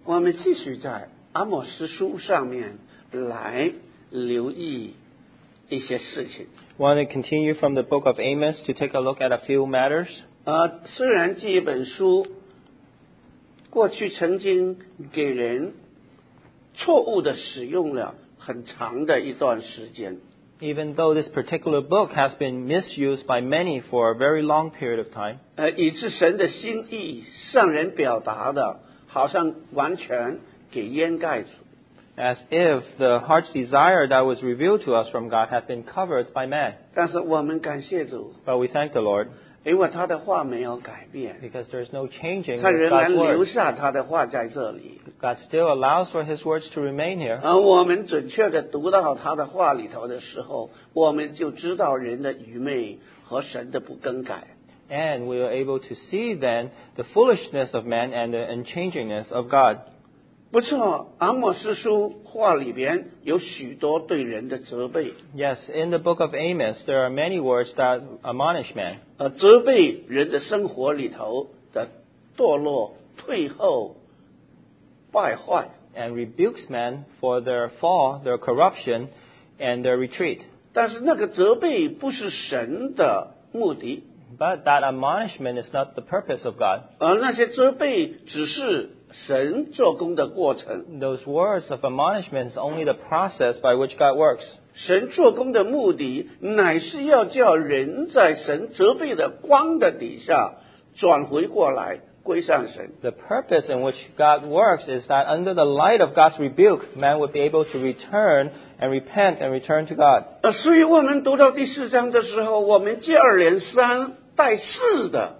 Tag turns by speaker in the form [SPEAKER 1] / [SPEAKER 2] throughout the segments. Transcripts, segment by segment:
[SPEAKER 1] 我们继续在阿摩司书上面来留意一些事情。
[SPEAKER 2] Want to continue from the book of Amos to take a look at a few matters?
[SPEAKER 1] 虽然这一本书过去曾经给人错误的使用了很长的一段时间。
[SPEAKER 2] Even though this particular book has been misused by many for a very long period of time,
[SPEAKER 1] 以致神的心意向人表达的，好像完全给掩盖住。
[SPEAKER 2] as if the heart's desire that was revealed to us from God had been covered by man.
[SPEAKER 1] 但是我们感谢主，
[SPEAKER 2] But we thank the Lord
[SPEAKER 1] 因为他的话没有改变，
[SPEAKER 2] because there is no changing
[SPEAKER 1] 他
[SPEAKER 2] of
[SPEAKER 1] 仍然
[SPEAKER 2] God's
[SPEAKER 1] 留
[SPEAKER 2] word.
[SPEAKER 1] 下他的话在这里。
[SPEAKER 2] God still allows for His words to remain here.
[SPEAKER 1] 而我们准确的读到他的话里头的时候，我们就知道人的愚昧和神的不更改。
[SPEAKER 2] And we are able to see then the foolishness of man and the unchangingness of God.
[SPEAKER 1] 不错，阿摩司书话里边有许多对人的责备，
[SPEAKER 2] Yes, in the book of Amos, there are many words that admonish man.
[SPEAKER 1] 责备人的生活里头的堕落、退后、败坏。
[SPEAKER 2] And rebukes men for their fall, their corruption, and their retreat.
[SPEAKER 1] 但是那个责备不是神的目的，
[SPEAKER 2] But that admonishment is not the purpose of God.
[SPEAKER 1] 而那些责备只是神做工的过程。
[SPEAKER 2] Those words of admonishment is only the process by which God works.
[SPEAKER 1] 神做工的目的，乃是要叫人在神责备的光的底下转回过来，归向神。
[SPEAKER 2] The purpose in which God works is that under the light of God's rebuke, man would be able to return and repent and return to God.
[SPEAKER 1] 所以我们读到第4章的时候，我们接二连三带四的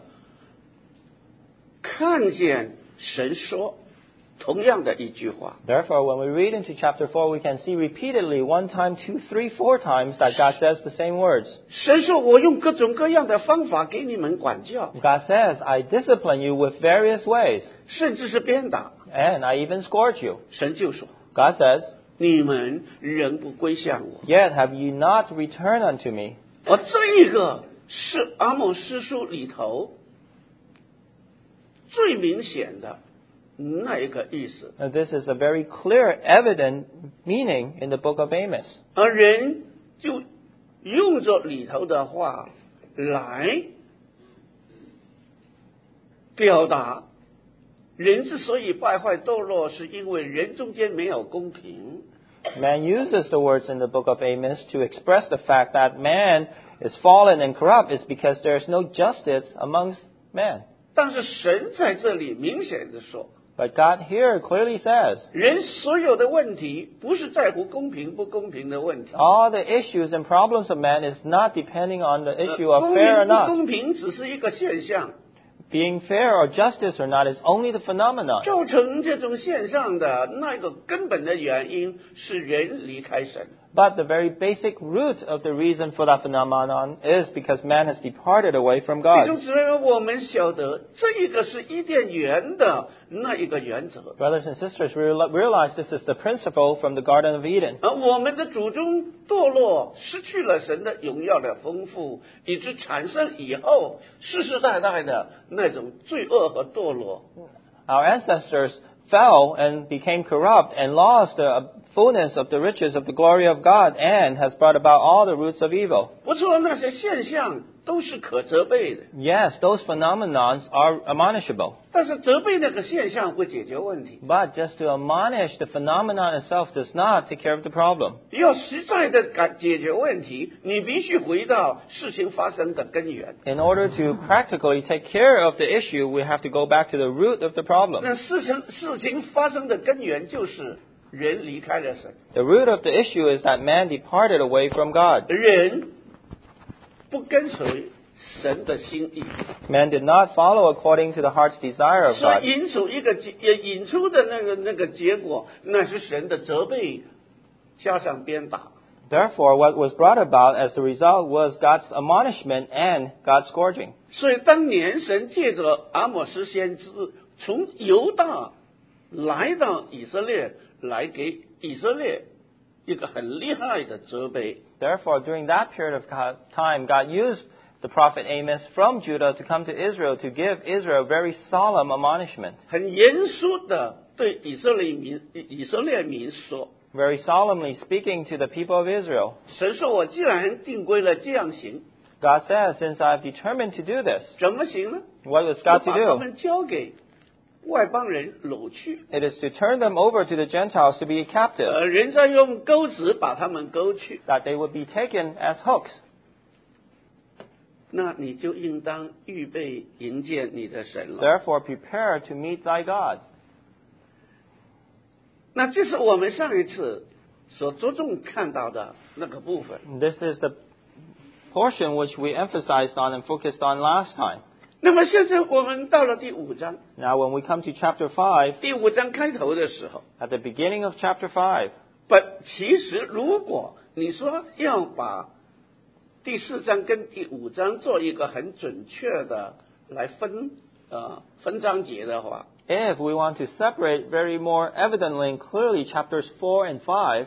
[SPEAKER 1] 看见神说同样的一句话。
[SPEAKER 2] Therefore, when we read into chapter 4, we can see repeatedly, 1 time, 2, 3, 4 times, that God says the same words.
[SPEAKER 1] 神说：“我用各种各样的方法给你们管教，
[SPEAKER 2] God says, I discipline you with various ways,
[SPEAKER 1] 甚至是鞭打。
[SPEAKER 2] and I even scourge you. ”
[SPEAKER 1] 神就说
[SPEAKER 2] God says,：“
[SPEAKER 1] 你们仍不归向我。
[SPEAKER 2] Yet have you not returned unto me. ”
[SPEAKER 1] 而这一个是阿摩司书里头最明显的那一个意思。
[SPEAKER 2] Now, this is a very clear, evident meaning in the book of Amos.
[SPEAKER 1] 而人就用着里头的话来表达，人之所以败坏堕落，是因为人中间没有公平。
[SPEAKER 2] Man uses the words in the book of Amos to express the fact that man is fallen and corrupt is because there is no justice amongst man.
[SPEAKER 1] 但是神在这里明显的说，
[SPEAKER 2] But God here clearly says,
[SPEAKER 1] 人所有的问题不是在乎公平不公平的问题，
[SPEAKER 2] all the issues and problems of man is not depending on the issue of
[SPEAKER 1] 公
[SPEAKER 2] fair or
[SPEAKER 1] 平不
[SPEAKER 2] not.
[SPEAKER 1] 公平只是一个现象，
[SPEAKER 2] Being fair or justice or not is only the phenomenon.
[SPEAKER 1] 造成这种现象的那个根本的原因是人离开神。
[SPEAKER 2] But the very basic root of the reason for that phenomenon is because man has departed away from
[SPEAKER 1] 弟
[SPEAKER 2] God.
[SPEAKER 1] 兄姊妹，我们晓得这一个是伊甸园的那一个原则，
[SPEAKER 2] Brothers and sisters, we realize this is the principle from the Garden of Eden.
[SPEAKER 1] 而我们的祖宗堕落，失去了神的荣耀的丰富，以致产生以后世世代代的那种罪恶和堕落。
[SPEAKER 2] Our ancestors fell and became corrupt and lost the fullness of the riches of the glory of God and has brought about all the roots of evil.
[SPEAKER 1] 不错，那些现象都是可责备的，
[SPEAKER 2] Yes, those phenomenons are admonishable.
[SPEAKER 1] 但是责备那个现象不解决问题。
[SPEAKER 2] But just to admonish the phenomenon itself does not take care of the problem.
[SPEAKER 1] 要实在的解决问题，你必须回到事情发生的根源。
[SPEAKER 2] In order to practically take care of the issue, we have to go back to the root of the problem.
[SPEAKER 1] 那事情发生的根源就是人离开了神，
[SPEAKER 2] The root of the issue is that man departed away from God.
[SPEAKER 1] 人不跟随神的心意，
[SPEAKER 2] Man did not follow according to the heart's desire of
[SPEAKER 1] 所
[SPEAKER 2] God.
[SPEAKER 1] 以引出的那个结果，那是神的责备加上鞭打。
[SPEAKER 2] Therefore, what was brought about as the result was God's admonishment and God's scourging.
[SPEAKER 1] 所以当年神借着阿摩司先知从犹大来到以色列，来给以色列一个很厉害的责备。
[SPEAKER 2] Therefore, during that period of time, God used the prophet Amos from Judah to come to Israel to give Israel very solemn admonishment.
[SPEAKER 1] 很严肃的对以色列民说，
[SPEAKER 2] very solemnly speaking to the people of Israel.
[SPEAKER 1] 神说我既然定规了这样行，
[SPEAKER 2] God says, since I've determined to do this,
[SPEAKER 1] 怎么行呢？
[SPEAKER 2] what is
[SPEAKER 1] 我
[SPEAKER 2] God to
[SPEAKER 1] 把他
[SPEAKER 2] do?
[SPEAKER 1] 们交给外邦人掳去，
[SPEAKER 2] It is to turn them over to the Gentiles to be captives,
[SPEAKER 1] 人再用钩子把他们勾去，
[SPEAKER 2] that they would be taken as hooks.
[SPEAKER 1] 那你就应当预备迎接你的神了。
[SPEAKER 2] Therefore, prepare to meet thy God.
[SPEAKER 1] 那这是我们上一次所着重看到的那个部分。
[SPEAKER 2] This is the portion which we emphasized on and focused on last time.
[SPEAKER 1] 那么现在我们到了第5章，
[SPEAKER 2] Now, when we come to chapter 5,
[SPEAKER 1] 第5章开头的时候，
[SPEAKER 2] at the beginning of chapter 5,
[SPEAKER 1] 其实如果你说要把第4章跟第5章做一个很准确的来分章节的话，
[SPEAKER 2] if we want to separate very more evidently and clearly chapters 4 and 5,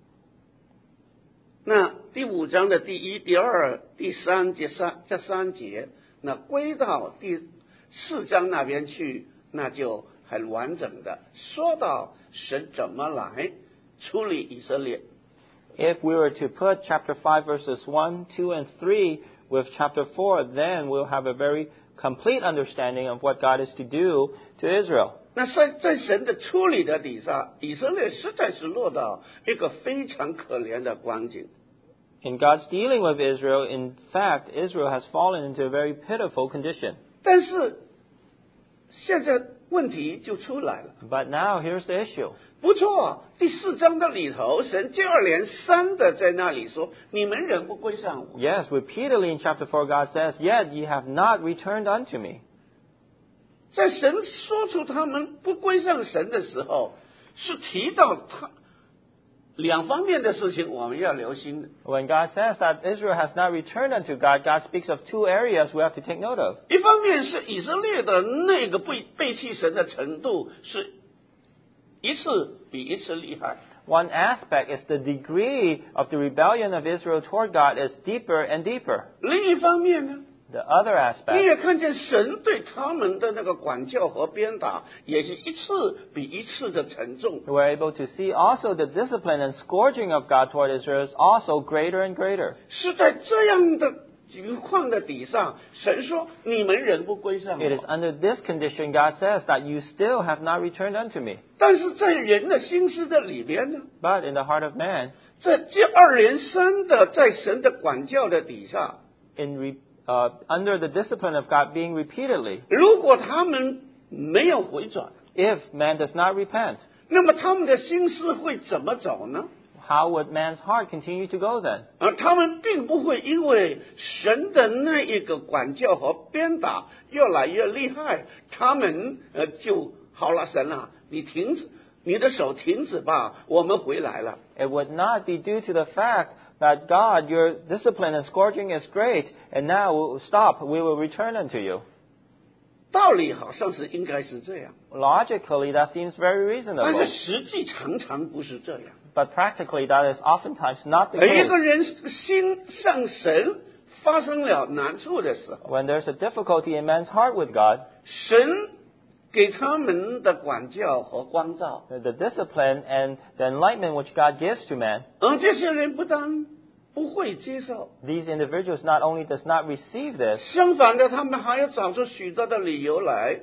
[SPEAKER 1] 那第5章的第1、第2、第3节这3节，那归到第4章那边去，那就很完整的说到神怎么来处理以色列。
[SPEAKER 2] if we were to put chapter 5 verses 1, 2, and 3 with chapter 4, then we'll have a very complete understanding of what God is to do to Israel.
[SPEAKER 1] 那在神的处理的底下，以色列实在是落到一个非常可怜的光景。
[SPEAKER 2] In God's dealing with Israel, in fact, Israel has fallen into a very pitiful condition.
[SPEAKER 1] 但是现在问题就出来了。
[SPEAKER 2] But now, here's the issue.
[SPEAKER 1] 不错，第4章的里头，神接二连三的在那里说：“你们仍不归向我。”
[SPEAKER 2] Yes, repeatedly in chapter 4, God says, Yet ye have not returned unto me.
[SPEAKER 1] 在神说出他们不归向神的时候，是提到他2方面的事情，我们要留心的。
[SPEAKER 2] When God says that Israel has not returned unto God, God speaks of 2 areas we have to take note of.
[SPEAKER 1] 一方面是以色列的那个背弃神的程度是一次比一次厉害，
[SPEAKER 2] One aspect is the degree of the rebellion of Israel toward God is deeper and deeper.
[SPEAKER 1] 另一方面呢，
[SPEAKER 2] The other
[SPEAKER 1] 你
[SPEAKER 2] aspect,
[SPEAKER 1] 也看见神对他们的那个管教和鞭打，也是一次比一次的沉重。
[SPEAKER 2] we're able to see also the discipline and scourging of God toward Israel is also greater and greater.
[SPEAKER 1] 是在这样的情况的底下，神说：“你们仍不归向
[SPEAKER 2] It is
[SPEAKER 1] 我。
[SPEAKER 2] under this condition God says that you still have not returned unto me. ”
[SPEAKER 1] 但是在人的心思的里边呢，
[SPEAKER 2] But in the heart of man,
[SPEAKER 1] 在接二连三的在神的管教的底下，
[SPEAKER 2] under the discipline of God being repeatedly,
[SPEAKER 1] 如果他们没有回转，
[SPEAKER 2] if man does not repent,
[SPEAKER 1] 那么他们的心思会怎么走呢？
[SPEAKER 2] how would man's heart continue to go then?
[SPEAKER 1] 他们并不会因为神的那一个管教和鞭打越来越厉害，他们就好了，神啊，你停止，你的手停止吧，我们回来了。
[SPEAKER 2] It would not be due to the fact that God, your discipline and scourging is great, and now we'll stop, we will return unto you.
[SPEAKER 1] 道理好像是应该是这样，
[SPEAKER 2] Logically, that seems very
[SPEAKER 1] 但
[SPEAKER 2] reasonable.
[SPEAKER 1] 是实际常常不是这样。
[SPEAKER 2] But practically, that is oftentimes not the
[SPEAKER 1] 一个
[SPEAKER 2] case.
[SPEAKER 1] 人心上神发生了难处的时候，
[SPEAKER 2] When there's a difficulty in man's heart with God,
[SPEAKER 1] 神给他们的管教和光照，
[SPEAKER 2] the discipline and the enlightenment which God gives to man,
[SPEAKER 1] 而这些人不但不会接受，
[SPEAKER 2] these individuals not only does not receive this,
[SPEAKER 1] 相反的，他们还要找出许多的理由来，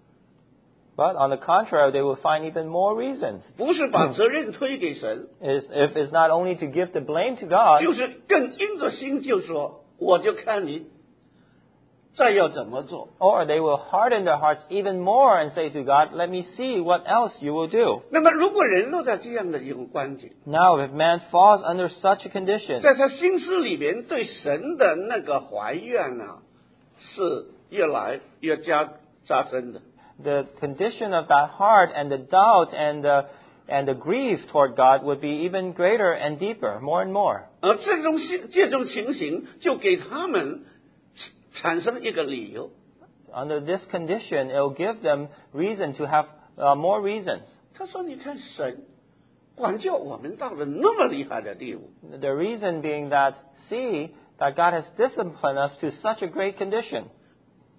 [SPEAKER 2] but on the contrary, they will find even more reasons.
[SPEAKER 1] 不是把责任推给神，
[SPEAKER 2] If it's not only to give the blame to God,
[SPEAKER 1] 就是更硬着心就说，我就看你再要怎么做。
[SPEAKER 2] or they will harden their hearts even more and say to God, let me see what else you will do.
[SPEAKER 1] 那么，如果人落在这样的一种光景，
[SPEAKER 2] Now, if man falls under such a condition,
[SPEAKER 1] 在他心思里边对神的那个怀怨啊，是越来越加深的。
[SPEAKER 2] the condition of that heart and the doubt and the grief toward God would be even greater and deeper, more and more.
[SPEAKER 1] 而这种情形就给他们产生一个理由。
[SPEAKER 2] Under this condition, it will give them reason to have more reasons.
[SPEAKER 1] 他说：“你看神管教我们到了那么厉害的地步，
[SPEAKER 2] The reason being that, see, that God has disciplined us to such a great condition.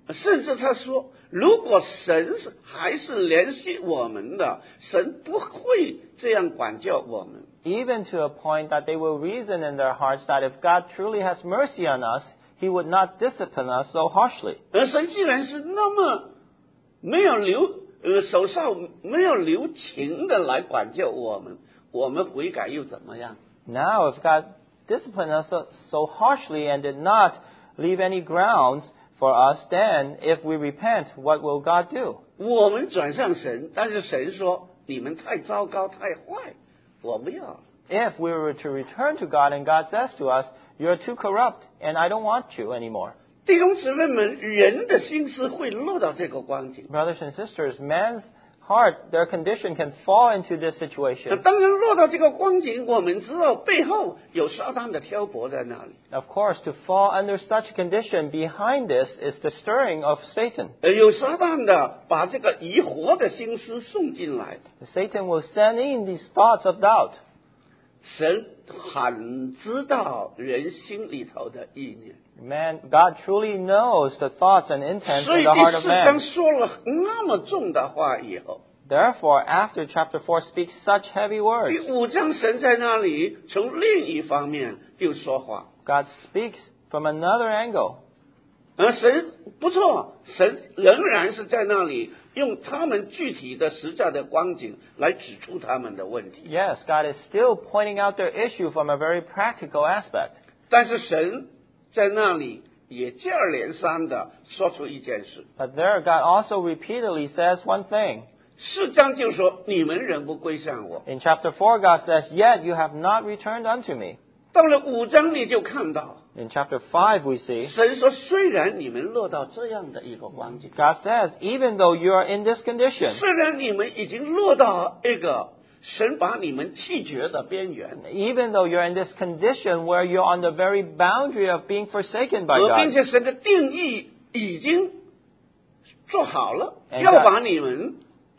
[SPEAKER 1] 甚至他说，如果神还是怜惜我们的，神不会这样管教我们。
[SPEAKER 2] Even to a point that they will reason in their hearts that if God truly has mercy on us, He would not discipline us so harshly.
[SPEAKER 1] 而神既然是那么没有手上没有留情的来管教我们，我们悔改又怎么样？
[SPEAKER 2] Now, if God disciplined us so harshly and did not leave any grounds for us, then if we repent, what will God do?
[SPEAKER 1] 我们转向神，但是神说你们太糟糕太坏，我不要。
[SPEAKER 2] If we were to return to God and God says to us, you're too corrupt and I don't want you anymore.
[SPEAKER 1] 弟兄姊妹们，人的心思会落到这个光景。
[SPEAKER 2] Brothers and sisters, man's heart, their condition can fall into this situation.
[SPEAKER 1] 当然落到这个光景，我们知道背后有撒旦的挑拨在那里。
[SPEAKER 2] Of course, to fall under such a condition, behind this is the stirring of Satan.
[SPEAKER 1] 有撒旦的把这个疑惑的心思送进来。
[SPEAKER 2] Satan will send in these thoughts of doubt.
[SPEAKER 1] 神很知道人心里头的意念，
[SPEAKER 2] God truly knows the thoughts and intents
[SPEAKER 1] 所
[SPEAKER 2] in
[SPEAKER 1] 以
[SPEAKER 2] the
[SPEAKER 1] 第
[SPEAKER 2] heart of
[SPEAKER 1] 4章
[SPEAKER 2] man.
[SPEAKER 1] 说了那么重的话以后，
[SPEAKER 2] Therefore, after chapter 4 speaks such heavy
[SPEAKER 1] 第
[SPEAKER 2] words,
[SPEAKER 1] 5章神在那里从另一方面又说话。
[SPEAKER 2] God speaks from another angle.
[SPEAKER 1] 而神不错，神仍然是在那里用他们具体的实在的光景来指出他们的问题。
[SPEAKER 2] Yes, God is still pointing out their issue from a very practical aspect.
[SPEAKER 1] 但是神在那里也接二连三的说出一件事。
[SPEAKER 2] But there, God also repeatedly says one thing.
[SPEAKER 1] 4章就说你们仍不归向我。
[SPEAKER 2] In chapter 4, God says, Yet you have not returned unto me.
[SPEAKER 1] 到了5章你就看到。
[SPEAKER 2] In chapter 5, we see,
[SPEAKER 1] 神说：“虽然你们落到这样的一个光景，
[SPEAKER 2] God says, even though you are in this condition,
[SPEAKER 1] 虽然你们已经落到一个神把你们弃绝的边缘，
[SPEAKER 2] even though you're in this condition where you're on the very boundary of being forsaken by
[SPEAKER 1] 并
[SPEAKER 2] God,
[SPEAKER 1] 且神的定义已经做好了，
[SPEAKER 2] And
[SPEAKER 1] 要
[SPEAKER 2] God-
[SPEAKER 1] 把你们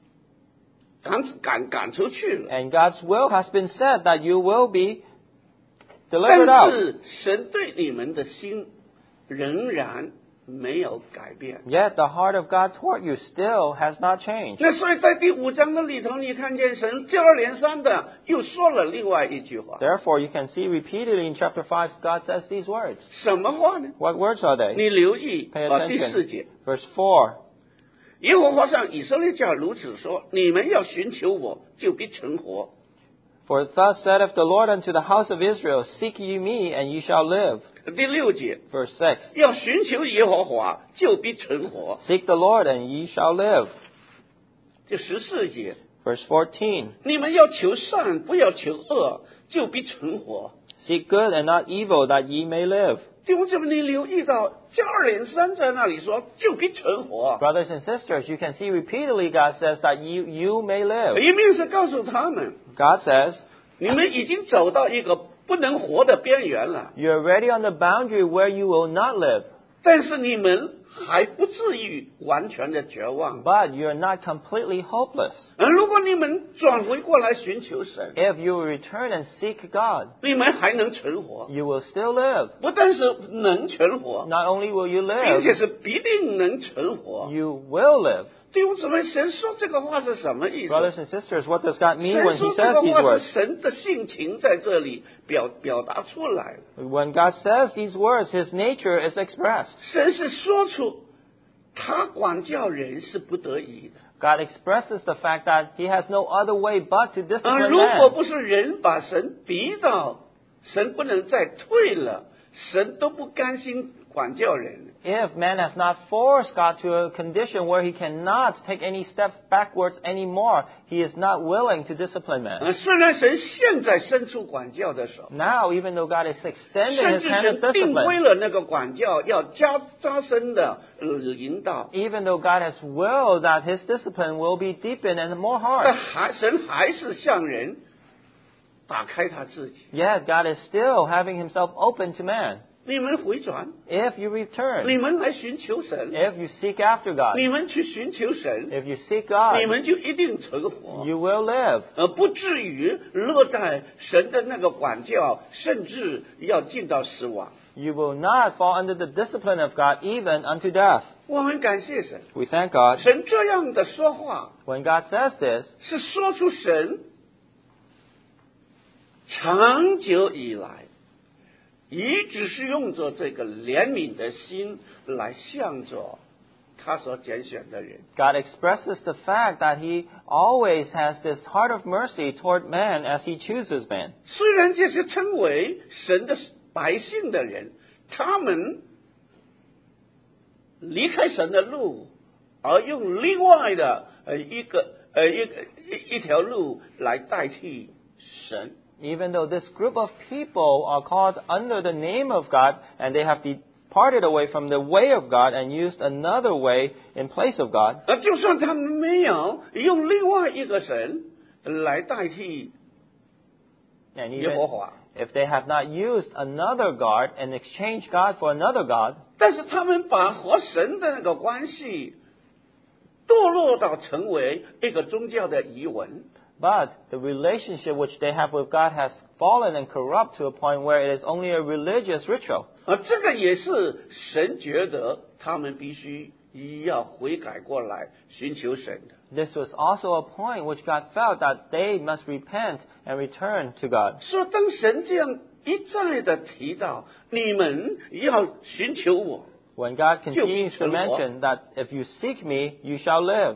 [SPEAKER 1] 赶出去了。
[SPEAKER 2] and God's will has been said that you will be
[SPEAKER 1] 但
[SPEAKER 2] delivered out.
[SPEAKER 1] 是神对你们的心仍然没有改变。
[SPEAKER 2] Yet the heart of God toward you still has not changed.
[SPEAKER 1] 那所以在第5章的里头，你看见神接二连三的又说了另外一句话，
[SPEAKER 2] Therefore, you can see repeatedly in chapter 5, God says these words.
[SPEAKER 1] 什么话呢？
[SPEAKER 2] What words are they?
[SPEAKER 1] 你留意
[SPEAKER 2] Pay
[SPEAKER 1] 第
[SPEAKER 2] attention.
[SPEAKER 1] 4节。
[SPEAKER 2] Verse 4.
[SPEAKER 1] 耶和华向以色列家如此说：你们要寻求我，就必存活。
[SPEAKER 2] For thus saith the Lord unto the house of Israel, Seek ye me, and ye shall live.
[SPEAKER 1] 第6节，
[SPEAKER 2] Verse 6.
[SPEAKER 1] 要寻求耶和华，就必存活。
[SPEAKER 2] Seek the Lord, and ye shall live.
[SPEAKER 1] 第14节，
[SPEAKER 2] Verse 14.
[SPEAKER 1] 你们要求善，不要求恶，就必存活。
[SPEAKER 2] Seek good and not evil, that ye may live.
[SPEAKER 1] 弟兄姊妹，你留意到接二连三在那里说就必存活，
[SPEAKER 2] Brothers and sisters, you can see repeatedly God says that you may live.
[SPEAKER 1] 一面是告诉他们，
[SPEAKER 2] God says,
[SPEAKER 1] 你们已经走到一个不能活的边缘了，
[SPEAKER 2] you're already on the boundary where you will not live.
[SPEAKER 1] 但是你们还不至于完全的绝望。
[SPEAKER 2] But you're not completely hopeless.
[SPEAKER 1] 而如果你们转回过来寻求神，
[SPEAKER 2] If you return and seek God,
[SPEAKER 1] 你们还能存活，
[SPEAKER 2] you will still live.
[SPEAKER 1] 不但是能存活，
[SPEAKER 2] Not only will you
[SPEAKER 1] 并且
[SPEAKER 2] live,
[SPEAKER 1] 是必定能存活。
[SPEAKER 2] you will live.
[SPEAKER 1] 弟兄姊妹，神说这个话是什么意思？
[SPEAKER 2] Brothers and sisters, what does God mean
[SPEAKER 1] 神
[SPEAKER 2] when
[SPEAKER 1] 说
[SPEAKER 2] He
[SPEAKER 1] 这
[SPEAKER 2] says
[SPEAKER 1] 个
[SPEAKER 2] these
[SPEAKER 1] 话
[SPEAKER 2] words?
[SPEAKER 1] 是神的性情在这里表达出来了。
[SPEAKER 2] When God says these words, His nature is expressed.
[SPEAKER 1] 神是说出他管教人是不得已的。
[SPEAKER 2] God expresses the fact that He has no other way but to discipline
[SPEAKER 1] 如果
[SPEAKER 2] man.
[SPEAKER 1] 不是人把神逼到神不能再退了，神都不甘心管教人。
[SPEAKER 2] If man has not forced God to a condition where he cannot take any steps backwards anymore, he is not willing to discipline man.
[SPEAKER 1] 虽然神现在伸出管教的手，
[SPEAKER 2] Now, even though God is extending
[SPEAKER 1] 甚
[SPEAKER 2] His
[SPEAKER 1] 至
[SPEAKER 2] hand
[SPEAKER 1] 神
[SPEAKER 2] of
[SPEAKER 1] 定规
[SPEAKER 2] discipline,
[SPEAKER 1] 了那个管教要加深的引导，
[SPEAKER 2] even though God has willed that His discipline will be deepened and more
[SPEAKER 1] 但
[SPEAKER 2] harsh,
[SPEAKER 1] 神还是向人打开他自己。
[SPEAKER 2] yet God is still having Himself open to man.
[SPEAKER 1] 你们回转，
[SPEAKER 2] If you
[SPEAKER 1] 你
[SPEAKER 2] return,
[SPEAKER 1] 们来寻求神，
[SPEAKER 2] if you seek after God,
[SPEAKER 1] 你们去寻求神，
[SPEAKER 2] if you seek
[SPEAKER 1] 你
[SPEAKER 2] God,
[SPEAKER 1] 们就一定存活。
[SPEAKER 2] you will live.
[SPEAKER 1] 而不至于落在神的那个管教，甚至要进到死亡。
[SPEAKER 2] You will not fall under the discipline of God even unto death.
[SPEAKER 1] 我们感谢神，
[SPEAKER 2] We thank God.
[SPEAKER 1] 神这样的说话
[SPEAKER 2] When God says this,
[SPEAKER 1] 是说出神长久以来一直是用着这个怜悯的心来向着他所拣选的人。
[SPEAKER 2] God expresses the fact that He always has this heart of mercy toward man as He chooses man.
[SPEAKER 1] 虽然这些称为神的百姓的人，他们离开神的路，而用另外的一条路来代替神。
[SPEAKER 2] Even though this group of people are called under the name of God and they have departed away from the way of God and used another way in place of God,
[SPEAKER 1] 就算他们没有用另外一个神来代替
[SPEAKER 2] and
[SPEAKER 1] 耶
[SPEAKER 2] even
[SPEAKER 1] 和华，
[SPEAKER 2] if they have not used another God and exchanged God for another God,
[SPEAKER 1] 但是他们把和神的那个关系堕落到成为一个宗教的遗文。
[SPEAKER 2] but the relationship which they have with God has fallen and corrupt to a point where it is only a religious ritual.
[SPEAKER 1] 这个也是神觉得他们必须要悔改过来寻求神的。
[SPEAKER 2] This was also a point which God felt that they must repent and return to God.
[SPEAKER 1] 说当神这样一再的提到你们要寻求我，
[SPEAKER 2] When God continues to mention that if you seek me, you shall live,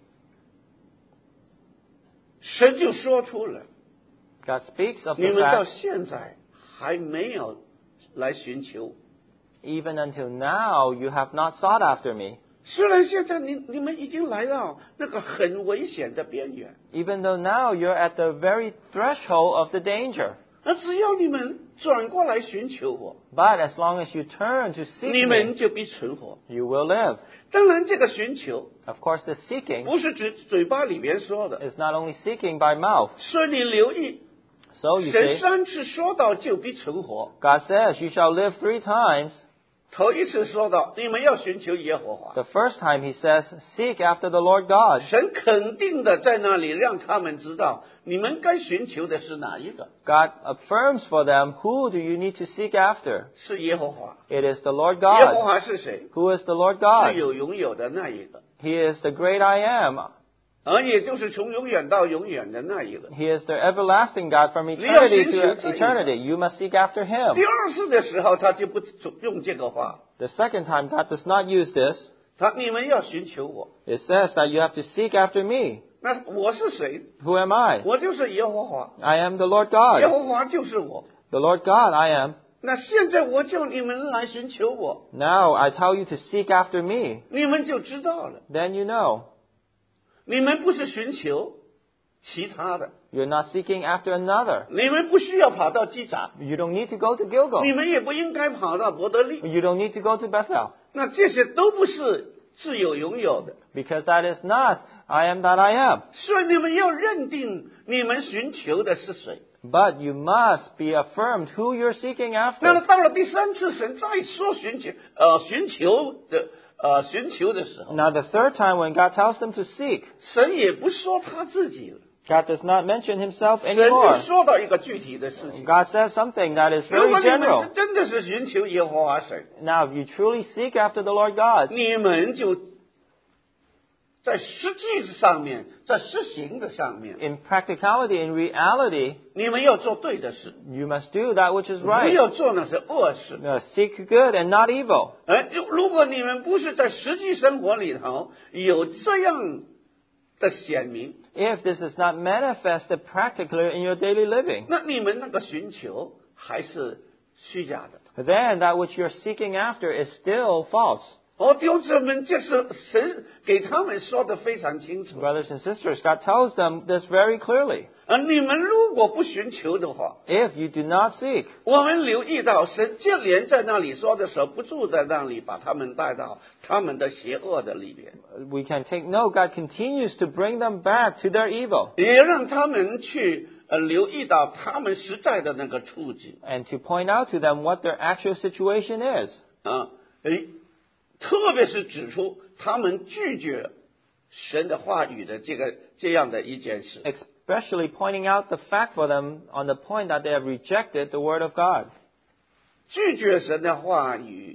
[SPEAKER 1] 神就说出了
[SPEAKER 2] God speaks of
[SPEAKER 1] 你
[SPEAKER 2] the
[SPEAKER 1] 们到
[SPEAKER 2] fact,
[SPEAKER 1] 现在还没有来寻求。
[SPEAKER 2] even until now, you have not sought after me.
[SPEAKER 1] 虽然现在你们已经来到那个很危险的边缘，
[SPEAKER 2] Even though now you're at the very threshold of the danger.
[SPEAKER 1] 只要你们转过来寻求我，
[SPEAKER 2] But as long as you turn to seek
[SPEAKER 1] 你们
[SPEAKER 2] me,
[SPEAKER 1] 就必存活。
[SPEAKER 2] you will live.
[SPEAKER 1] 当然，这个寻求
[SPEAKER 2] Of course, the seeking
[SPEAKER 1] 不是指嘴巴里面说的，
[SPEAKER 2] is not only seeking by mouth.
[SPEAKER 1] 所以你留意，
[SPEAKER 2] So you
[SPEAKER 1] 神
[SPEAKER 2] see,
[SPEAKER 1] 3次说到就必存活。
[SPEAKER 2] God says, you shall live 3 times.
[SPEAKER 1] 头一次说到你们要寻求耶和华，
[SPEAKER 2] The first time he says, seek after the Lord God.
[SPEAKER 1] 神肯定的在那里让他们知道你们该寻求的是哪一个，
[SPEAKER 2] God affirms for them, who do you need to seek after?
[SPEAKER 1] 是耶和华。
[SPEAKER 2] It is the Lord
[SPEAKER 1] 耶和
[SPEAKER 2] God.
[SPEAKER 1] 华是谁？
[SPEAKER 2] Who is the Lord
[SPEAKER 1] 是
[SPEAKER 2] God?
[SPEAKER 1] 有拥有的那一个，
[SPEAKER 2] He is the great I am.
[SPEAKER 1] 也就是从永远到永远的那一个。
[SPEAKER 2] He is the everlasting God from
[SPEAKER 1] 你要
[SPEAKER 2] eternity
[SPEAKER 1] 寻求
[SPEAKER 2] to
[SPEAKER 1] 这一个。
[SPEAKER 2] eternity. You must seek after
[SPEAKER 1] 第
[SPEAKER 2] him.
[SPEAKER 1] 二次的时候，他就不用这个话，
[SPEAKER 2] The second time, God does not use this.
[SPEAKER 1] 你们要寻求我。
[SPEAKER 2] It says that you have to seek after me.
[SPEAKER 1] 那我是谁？
[SPEAKER 2] Who am I?
[SPEAKER 1] 我就是耶和华，
[SPEAKER 2] I am the Lord
[SPEAKER 1] 耶
[SPEAKER 2] God.
[SPEAKER 1] 和华就是我。
[SPEAKER 2] The Lord God I am.
[SPEAKER 1] 那现在我叫你们来寻求我，
[SPEAKER 2] Now I tell you to seek after me.
[SPEAKER 1] 你们就知道了。
[SPEAKER 2] Then you know.
[SPEAKER 1] 你们不是寻求其他的，
[SPEAKER 2] You're not seeking after another.
[SPEAKER 1] 你们不需要跑到基甲，
[SPEAKER 2] You don't need to go to
[SPEAKER 1] 你
[SPEAKER 2] Gilgal.
[SPEAKER 1] 们也不应该跑到伯得利。
[SPEAKER 2] You don't need to go to Bethel.
[SPEAKER 1] 那这些都不是自有拥有的，
[SPEAKER 2] Because that is not I am that I am.
[SPEAKER 1] 所以你们要认定你们寻求的是谁。
[SPEAKER 2] But you must be affirmed who you're seeking
[SPEAKER 1] 那么
[SPEAKER 2] after.
[SPEAKER 1] 到了第3次，神再说寻求的时候，
[SPEAKER 2] Now the third time when God tells them to seek,
[SPEAKER 1] 神也不说他自己了，
[SPEAKER 2] God does not mention himself
[SPEAKER 1] 神就
[SPEAKER 2] anymore.
[SPEAKER 1] 说到一个具体的事情。
[SPEAKER 2] God says something that is
[SPEAKER 1] 如
[SPEAKER 2] very
[SPEAKER 1] 果你们
[SPEAKER 2] general.
[SPEAKER 1] 是真的是寻求耶和华神，
[SPEAKER 2] Now if you truly seek after the Lord God,
[SPEAKER 1] 你们就在实际上面，在实行的上面，
[SPEAKER 2] in practicality, in reality,
[SPEAKER 1] 你们要做对的事，
[SPEAKER 2] you must do that which is
[SPEAKER 1] 不
[SPEAKER 2] right.
[SPEAKER 1] 要做那些恶事。
[SPEAKER 2] Seek good and not evil.
[SPEAKER 1] 如果你们不是在实际生活里头有这样的显明，
[SPEAKER 2] If this is not manifested practically in your daily living,
[SPEAKER 1] 那你们那个寻求还是虚假的。
[SPEAKER 2] then that which you're seeking after is still false.
[SPEAKER 1] 弟兄姊妹，这是神给他们说的非常清楚。
[SPEAKER 2] Brothers and sisters, God tells them this very clearly.
[SPEAKER 1] 你们如果不寻求的话，
[SPEAKER 2] If you do not seek,
[SPEAKER 1] 我们留意到神接连在那里说的时候，不住在那里把他们带到他们的邪恶的里边，
[SPEAKER 2] we can take note, God continues to bring them back to their evil
[SPEAKER 1] 也让他们去留意到他们实在的那个处境。
[SPEAKER 2] and to point out to them what their actual situation is.
[SPEAKER 1] 特别是指出他们拒绝神的话语的这样的一件事。
[SPEAKER 2] Especially pointing out the fact for them on the point that they have rejected the Word of God.
[SPEAKER 1] 拒绝神的话语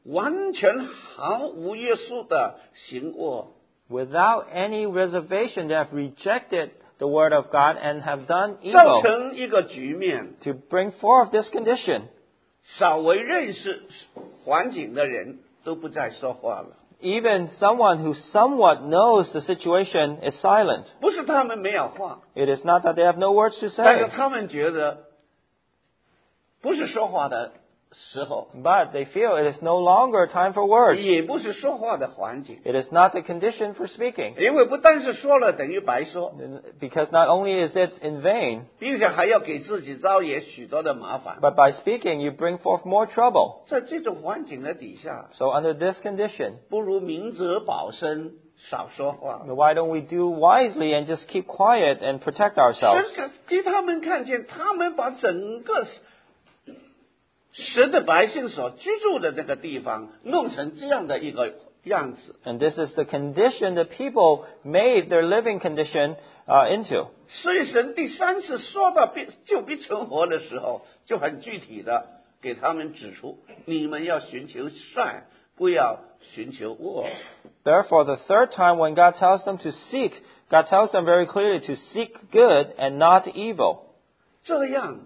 [SPEAKER 1] 完全毫无约束的行恶，
[SPEAKER 2] Without any reservation, they have rejected the word of God and have done
[SPEAKER 1] 造
[SPEAKER 2] evil.
[SPEAKER 1] 成一个局面，
[SPEAKER 2] To bring forth this condition,
[SPEAKER 1] 稍微认识环境的人都不再说话了。
[SPEAKER 2] even someone who somewhat knows the situation is silent.
[SPEAKER 1] 不是他们没有话，
[SPEAKER 2] It is not that they have no words to
[SPEAKER 1] 但是
[SPEAKER 2] say,
[SPEAKER 1] 他们觉得不是说话的时候，
[SPEAKER 2] but they feel it is no longer time for words.
[SPEAKER 1] 也不是说话的环境，
[SPEAKER 2] It is not the condition for speaking.
[SPEAKER 1] 因为不但是说了等于白说，
[SPEAKER 2] Because not only is it in vain,
[SPEAKER 1] 并且还要给自己招惹许多的麻烦。
[SPEAKER 2] but by speaking you bring forth more trouble.
[SPEAKER 1] 在这种环境的底下，
[SPEAKER 2] So under this condition,
[SPEAKER 1] 不如明哲保身，少说话。
[SPEAKER 2] why don't we do wisely and just keep quiet and protect ourselves?
[SPEAKER 1] 神给他们看见，他们把整个神的百姓所居住的那个地方弄成这样的一个样子，
[SPEAKER 2] And this is the condition the people made their living condition into.
[SPEAKER 1] 所以神第三次说到救必存活的时候，就很具体的给他们指出，你们要寻求善，不要寻求恶。
[SPEAKER 2] Therefore, the third time when God tells them to seek, God tells them very clearly to seek good and not evil.
[SPEAKER 1] 这样，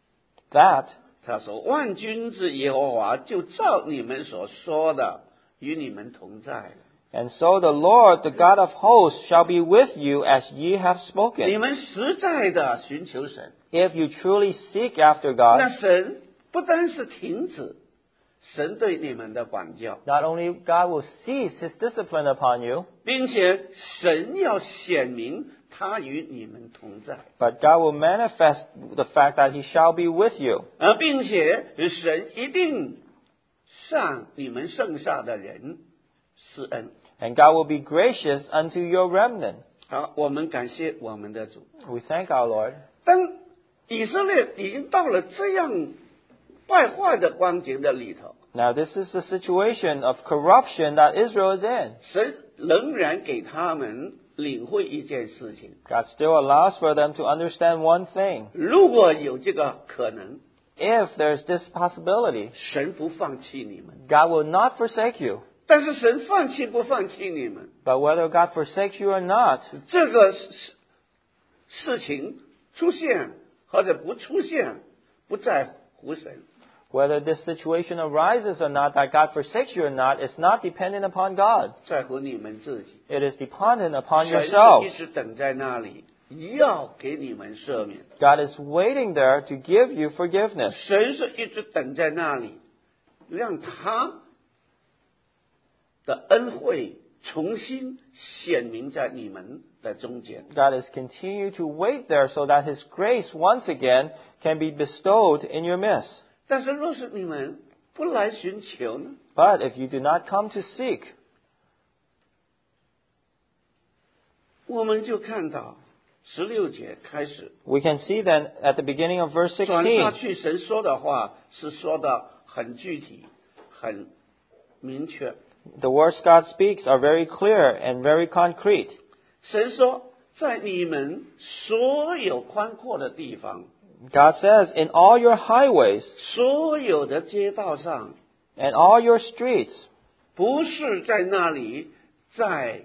[SPEAKER 2] That,
[SPEAKER 1] 他说：“万军之耶和华就照你们所说的，与你们同在。
[SPEAKER 2] and so the Lord, the God of hosts, shall be with you as ye have
[SPEAKER 1] 你
[SPEAKER 2] spoken.
[SPEAKER 1] 们实在的寻求神，
[SPEAKER 2] If you truly seek after
[SPEAKER 1] 那
[SPEAKER 2] God,
[SPEAKER 1] 神不单是停止神对你们的管教，
[SPEAKER 2] not only God will cease His discipline upon you,
[SPEAKER 1] 并且神要显明他与你们同在，
[SPEAKER 2] but God will manifest the fact that He shall be with you.
[SPEAKER 1] 并且神一定向你们剩下的人施恩。
[SPEAKER 2] And God will be gracious unto your remnant.
[SPEAKER 1] 好，我们感谢我们的主。
[SPEAKER 2] We thank our Lord.
[SPEAKER 1] 当以色列已经到了这样败坏的光景的里头，
[SPEAKER 2] Now this is the situation of corruption that Israel is in.
[SPEAKER 1] 神仍然给他们领会一件事情：
[SPEAKER 2] God still allows for them to understand one thing.
[SPEAKER 1] 如果有这个可能，
[SPEAKER 2] If there's this possibility,
[SPEAKER 1] 神不放弃你们。
[SPEAKER 2] God will not forsake you.
[SPEAKER 1] 但是神放弃不放弃你们，
[SPEAKER 2] But whether God forsakes you or not,
[SPEAKER 1] 这个事情出现或者不出现，不在乎神。
[SPEAKER 2] whether this situation arises or not, that God forsakes you or not, is not dependent upon God.
[SPEAKER 1] 在乎你们自己，
[SPEAKER 2] It is dependent upon
[SPEAKER 1] 神是
[SPEAKER 2] yourself.
[SPEAKER 1] 一直等在那里，要给你们赦免。
[SPEAKER 2] God is waiting there to give you forgiveness.
[SPEAKER 1] 神是一直等在那里，让他的恩惠重新显明在你们的中间。
[SPEAKER 2] God is continue to wait there so that His grace once again can be bestowed in your midst.
[SPEAKER 1] 但是若是你们不来寻求呢？
[SPEAKER 2] But if you do not come to seek,
[SPEAKER 1] 我们就看到16节开始，
[SPEAKER 2] we can see then at the beginning of verse
[SPEAKER 1] 转下
[SPEAKER 2] 16,
[SPEAKER 1] 去，神说的话是说的很具体、很明确。
[SPEAKER 2] the words God speaks are very clear and very concrete.
[SPEAKER 1] 神说，在你们所有宽阔的地方，
[SPEAKER 2] God says, in all your highways
[SPEAKER 1] 所有的街道上，
[SPEAKER 2] and all your streets,
[SPEAKER 1] 不是在那里在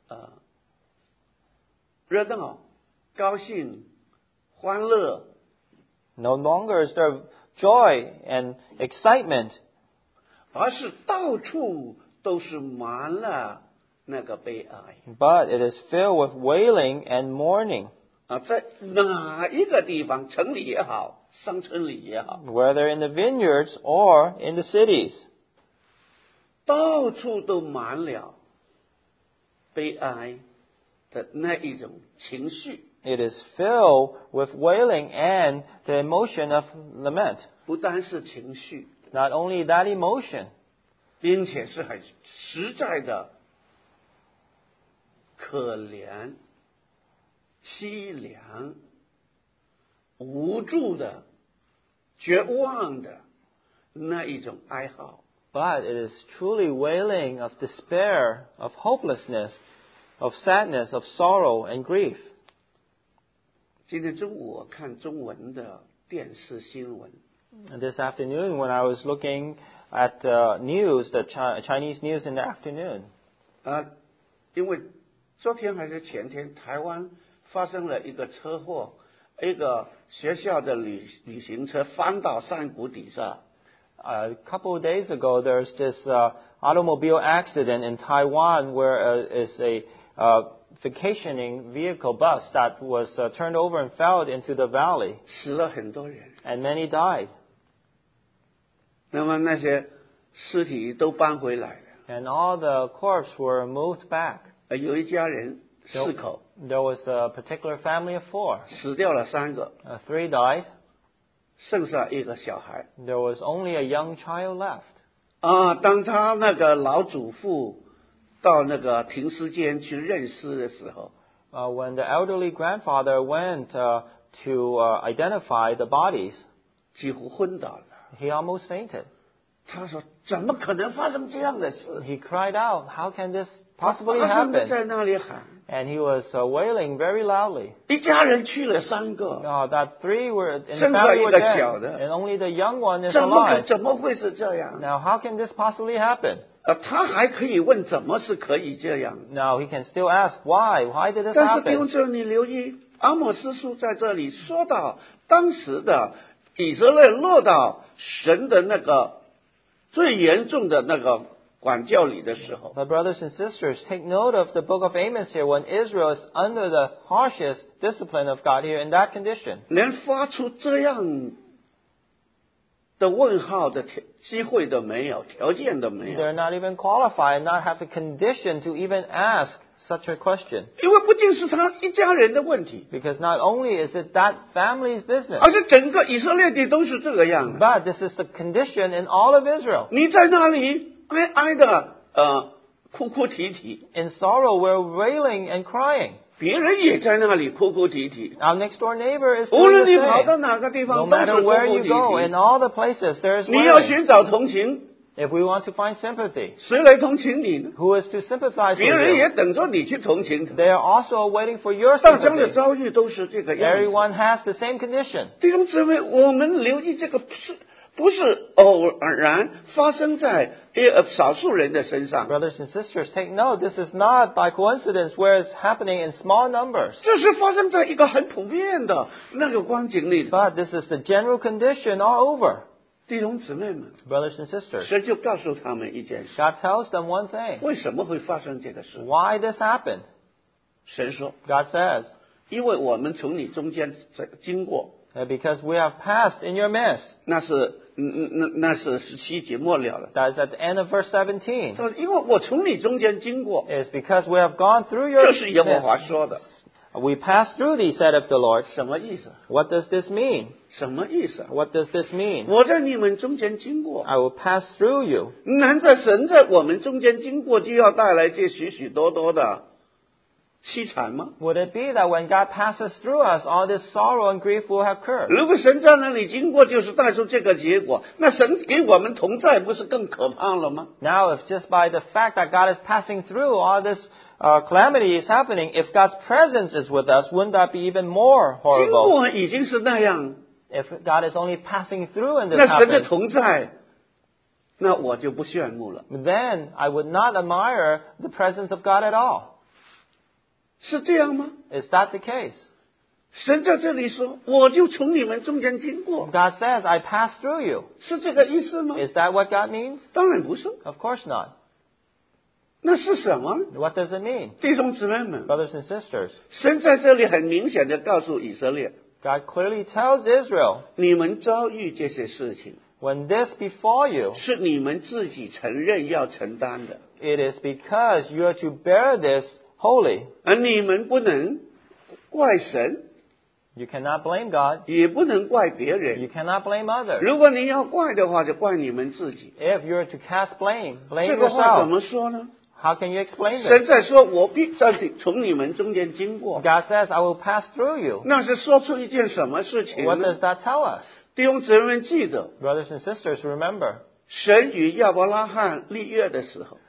[SPEAKER 1] 热闹、高兴、欢乐，
[SPEAKER 2] no longer is there joy and excitement,
[SPEAKER 1] 而是到处都是满了那个悲哀。
[SPEAKER 2] but it is filled with wailing and mourning.
[SPEAKER 1] 在哪一个地方，城里也好，乡村里也好，
[SPEAKER 2] Whether in the vineyards or in the cities,
[SPEAKER 1] 到处都满了悲哀的那一种情绪，
[SPEAKER 2] it is filled with wailing and the emotion of lament.
[SPEAKER 1] 不单是情绪，
[SPEAKER 2] Not only that emotion,
[SPEAKER 1] 并且是很实在的可怜、凄凉、无助的、绝望的那一种哀嚎。
[SPEAKER 2] but it is truly wailing of despair, of hopelessness, of sadness, of sorrow and grief.
[SPEAKER 1] 今天中午我看中文的电视新闻，
[SPEAKER 2] And this afternoon when I was looking at news, the Chinese news in the afternoon.
[SPEAKER 1] 因为昨天还是前天，台湾发生了一个车祸，一个学校的旅行车翻到山谷底下。
[SPEAKER 2] A couple of days ago, there's this automobile accident in Taiwan where is a vacationing vehicle bus that was turned over and fell into the valley.
[SPEAKER 1] 死了很多人。
[SPEAKER 2] And many died.
[SPEAKER 1] 那么那些尸体都搬回来了。
[SPEAKER 2] And all the corpses were moved back.
[SPEAKER 1] 有一家人4口。
[SPEAKER 2] There was a particular family of 4.
[SPEAKER 1] 死掉了3个。
[SPEAKER 2] 3 died.
[SPEAKER 1] 剩下一个小孩。
[SPEAKER 2] There was only a young child left.
[SPEAKER 1] 当他那个老祖父到那个停尸间去认尸的时候，
[SPEAKER 2] when the elderly grandfather went to identify the bodies,
[SPEAKER 1] 几乎昏倒了。
[SPEAKER 2] he almost fainted.
[SPEAKER 1] 他说：“怎么可能发生这样的事？”
[SPEAKER 2] He cried out, "How can this possibly
[SPEAKER 1] 他甚至
[SPEAKER 2] happen?"
[SPEAKER 1] 在那里喊。
[SPEAKER 2] And he was wailing very loudly.
[SPEAKER 1] 一家人去了3个，
[SPEAKER 2] That 3 were in the
[SPEAKER 1] 剩下
[SPEAKER 2] family
[SPEAKER 1] 一
[SPEAKER 2] were
[SPEAKER 1] 个
[SPEAKER 2] dead,
[SPEAKER 1] 小的。
[SPEAKER 2] and only the young one is
[SPEAKER 1] 怎么
[SPEAKER 2] alive.
[SPEAKER 1] 会是这样？
[SPEAKER 2] Now, how can this possibly happen?
[SPEAKER 1] 他还可以问怎么是可以这样？
[SPEAKER 2] Now, he can still ask, why? Why did this
[SPEAKER 1] 但是弟兄
[SPEAKER 2] happen?
[SPEAKER 1] 姊妹，你留意阿摩司书在这里说到当时的以色列落到神的那个最严重的那个管教里的时候。
[SPEAKER 2] But brothers and sisters, take note of the book of Amos here when Israel is under the harshest discipline of God here in that condition.
[SPEAKER 1] 连发出这样的问号的机会都没有，条件都没有。
[SPEAKER 2] They're not even qualified, not have the condition to even ask such a question.
[SPEAKER 1] 因为不仅是他一家人的问题，
[SPEAKER 2] Because not only is it that family's business,
[SPEAKER 1] 而是整个以色列地都是这个样的。
[SPEAKER 2] but this is the condition in all of Israel.
[SPEAKER 1] 你在那里哀哀的哭哭啼啼，
[SPEAKER 2] In sorrow, we're wailing and crying.
[SPEAKER 1] 别人也在那里哭哭啼啼。
[SPEAKER 2] Our next door neighbor is
[SPEAKER 1] 无
[SPEAKER 2] doing
[SPEAKER 1] 论
[SPEAKER 2] the
[SPEAKER 1] 你跑到
[SPEAKER 2] same.
[SPEAKER 1] 哪个地
[SPEAKER 2] No
[SPEAKER 1] 方，都是
[SPEAKER 2] matter
[SPEAKER 1] 哭
[SPEAKER 2] where
[SPEAKER 1] 哭
[SPEAKER 2] you
[SPEAKER 1] 啼
[SPEAKER 2] go,
[SPEAKER 1] 啼
[SPEAKER 2] in。all the places, there's
[SPEAKER 1] 你要
[SPEAKER 2] wailing.
[SPEAKER 1] 寻找同情，
[SPEAKER 2] If we want to find sympathy,
[SPEAKER 1] 谁来同情你呢？
[SPEAKER 2] who is to sympathize
[SPEAKER 1] 别
[SPEAKER 2] with
[SPEAKER 1] 人
[SPEAKER 2] you?
[SPEAKER 1] 也等着你去同情他。
[SPEAKER 2] They are also waiting for your
[SPEAKER 1] 大家的
[SPEAKER 2] sympathy.
[SPEAKER 1] 遭遇都是这个样子。
[SPEAKER 2] Everyone has the same condition.
[SPEAKER 1] 弟兄姊妹，我们留意这个不是偶然发生在少数人的身上，
[SPEAKER 2] Brothers and sisters, take note, this is not by coincidence where it's happening in small numbers.
[SPEAKER 1] 这是发生在一个很普遍的那个光景里的。
[SPEAKER 2] But this is the general condition all over.
[SPEAKER 1] 弟兄姊妹们，
[SPEAKER 2] Brothers and sisters,
[SPEAKER 1] 神就告诉他们一件事：
[SPEAKER 2] God tells them one thing.
[SPEAKER 1] 为什么会发生这个事？
[SPEAKER 2] Why this happened?
[SPEAKER 1] 神说，
[SPEAKER 2] God says,
[SPEAKER 1] 因为我们从你中间经过，
[SPEAKER 2] because we have passed in your midst.
[SPEAKER 1] 那是17节末了了。
[SPEAKER 2] That is at the end of verse 17.
[SPEAKER 1] 他说，因为我从你中间经过，
[SPEAKER 2] It's because we have gone through your
[SPEAKER 1] 这是耶和华
[SPEAKER 2] midst.
[SPEAKER 1] 说的。
[SPEAKER 2] We passed through these, said of the Lord.
[SPEAKER 1] 什么意思？
[SPEAKER 2] What does this mean?
[SPEAKER 1] 什么意思？
[SPEAKER 2] What does this mean?
[SPEAKER 1] 我在你们中间经过。
[SPEAKER 2] I will pass through you.
[SPEAKER 1] 难在神在我们中间经过，就要带来这许许多多的凄惨吗？
[SPEAKER 2] Would it be that when God passes through us, all this sorrow and grief will occur?
[SPEAKER 1] 如果神在那里经过，就是带出这个结果，那神给我们同在，不是更可怕了吗？
[SPEAKER 2] Now, if just by the fact that God is passing through, all this calamity is happening, if God's presence is with us, wouldn't that be even more
[SPEAKER 1] 经
[SPEAKER 2] horrible?
[SPEAKER 1] 过已经是那样，
[SPEAKER 2] If God is only passing through and this
[SPEAKER 1] 那神的
[SPEAKER 2] happens,
[SPEAKER 1] 同在，那我就不羡慕了。
[SPEAKER 2] then I would not admire the presence of God at all.
[SPEAKER 1] 是这样吗？
[SPEAKER 2] Is that the case?
[SPEAKER 1] 神在这里说，我就从你们中间经过，
[SPEAKER 2] God says, I pass through you.
[SPEAKER 1] 是这个意思吗？
[SPEAKER 2] Is that what God means?
[SPEAKER 1] 当然不是。
[SPEAKER 2] Of course not.
[SPEAKER 1] 那是什么呢？
[SPEAKER 2] What does it mean?
[SPEAKER 1] 弟兄姊妹们，
[SPEAKER 2] Brothers and sisters,
[SPEAKER 1] 神在这里很明显的告诉以色列，
[SPEAKER 2] God clearly tells Israel,
[SPEAKER 1] 你们遭遇这些事情，
[SPEAKER 2] when this befall you,
[SPEAKER 1] 是你们自己承认要承担的，
[SPEAKER 2] it is because you are to bear this wholly.
[SPEAKER 1] 而你们不能怪神，
[SPEAKER 2] You cannot blame God.
[SPEAKER 1] 也不能怪别
[SPEAKER 2] You
[SPEAKER 1] 人。
[SPEAKER 2] cannot blame others.
[SPEAKER 1] 如果你要怪的话，就怪你们自己。
[SPEAKER 2] If you're to cast blame, blame
[SPEAKER 1] 这个话怎
[SPEAKER 2] yourself.
[SPEAKER 1] 么说呢？
[SPEAKER 2] How can you explain this?
[SPEAKER 1] 神在说，我必在从你们中间经过，
[SPEAKER 2] God says, I will pass through you.
[SPEAKER 1] 那是说出一件什么事情
[SPEAKER 2] What
[SPEAKER 1] 呢
[SPEAKER 2] does？that tell us?
[SPEAKER 1] 弟兄姊妹们记得，
[SPEAKER 2] Brothers and sisters, remember,
[SPEAKER 1] 神与亚伯拉罕立约的时候，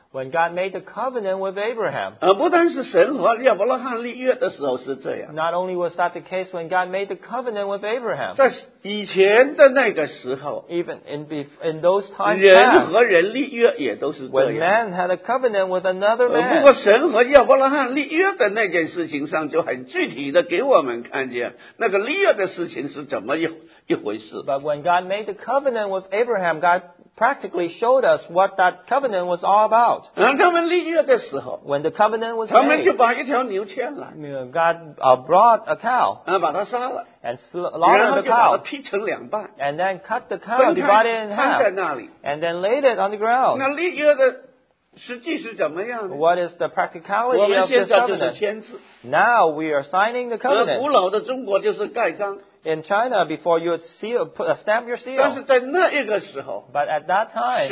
[SPEAKER 2] When God made the covenant with Abraham,
[SPEAKER 1] 不单是神和亚伯拉罕立约的时候是这样，
[SPEAKER 2] not only was that the case when God made the covenant with Abraham,
[SPEAKER 1] 在以前的那个时候，
[SPEAKER 2] even in those times
[SPEAKER 1] 人
[SPEAKER 2] past,
[SPEAKER 1] 和人立约也都是这
[SPEAKER 2] when
[SPEAKER 1] 样。
[SPEAKER 2] man had a covenant with another
[SPEAKER 1] 不
[SPEAKER 2] man.
[SPEAKER 1] 过神和亚伯拉罕立约的那件事情上，就很具体的给我们看见那个立约的事情是怎么一回事。
[SPEAKER 2] But when God made the covenant with Abraham, God practically showed us what that covenant was all about.
[SPEAKER 1] 他们立约的时候，
[SPEAKER 2] When the covenant was
[SPEAKER 1] 他们
[SPEAKER 2] made,
[SPEAKER 1] 就把一条牛牵来，
[SPEAKER 2] God brought a cow
[SPEAKER 1] 把它杀了，
[SPEAKER 2] and
[SPEAKER 1] 然
[SPEAKER 2] slaughtered
[SPEAKER 1] 后
[SPEAKER 2] the
[SPEAKER 1] 就把它
[SPEAKER 2] cow,
[SPEAKER 1] 劈成两半，
[SPEAKER 2] and then cut the cow,
[SPEAKER 1] 分
[SPEAKER 2] divided it in
[SPEAKER 1] 摊在
[SPEAKER 2] half,
[SPEAKER 1] 那里。
[SPEAKER 2] and then laid it on the ground.
[SPEAKER 1] 那立约的实际是怎么样呢？
[SPEAKER 2] What is the
[SPEAKER 1] 我
[SPEAKER 2] practicality
[SPEAKER 1] 们
[SPEAKER 2] of
[SPEAKER 1] 现
[SPEAKER 2] this
[SPEAKER 1] 在就是
[SPEAKER 2] covenant?
[SPEAKER 1] 签字。
[SPEAKER 2] Now we are signing the
[SPEAKER 1] 古
[SPEAKER 2] covenant.
[SPEAKER 1] 老的中国就是盖章，
[SPEAKER 2] In China, before you would stamp your
[SPEAKER 1] 但是
[SPEAKER 2] seal.
[SPEAKER 1] 在那一个时候，
[SPEAKER 2] But at that time,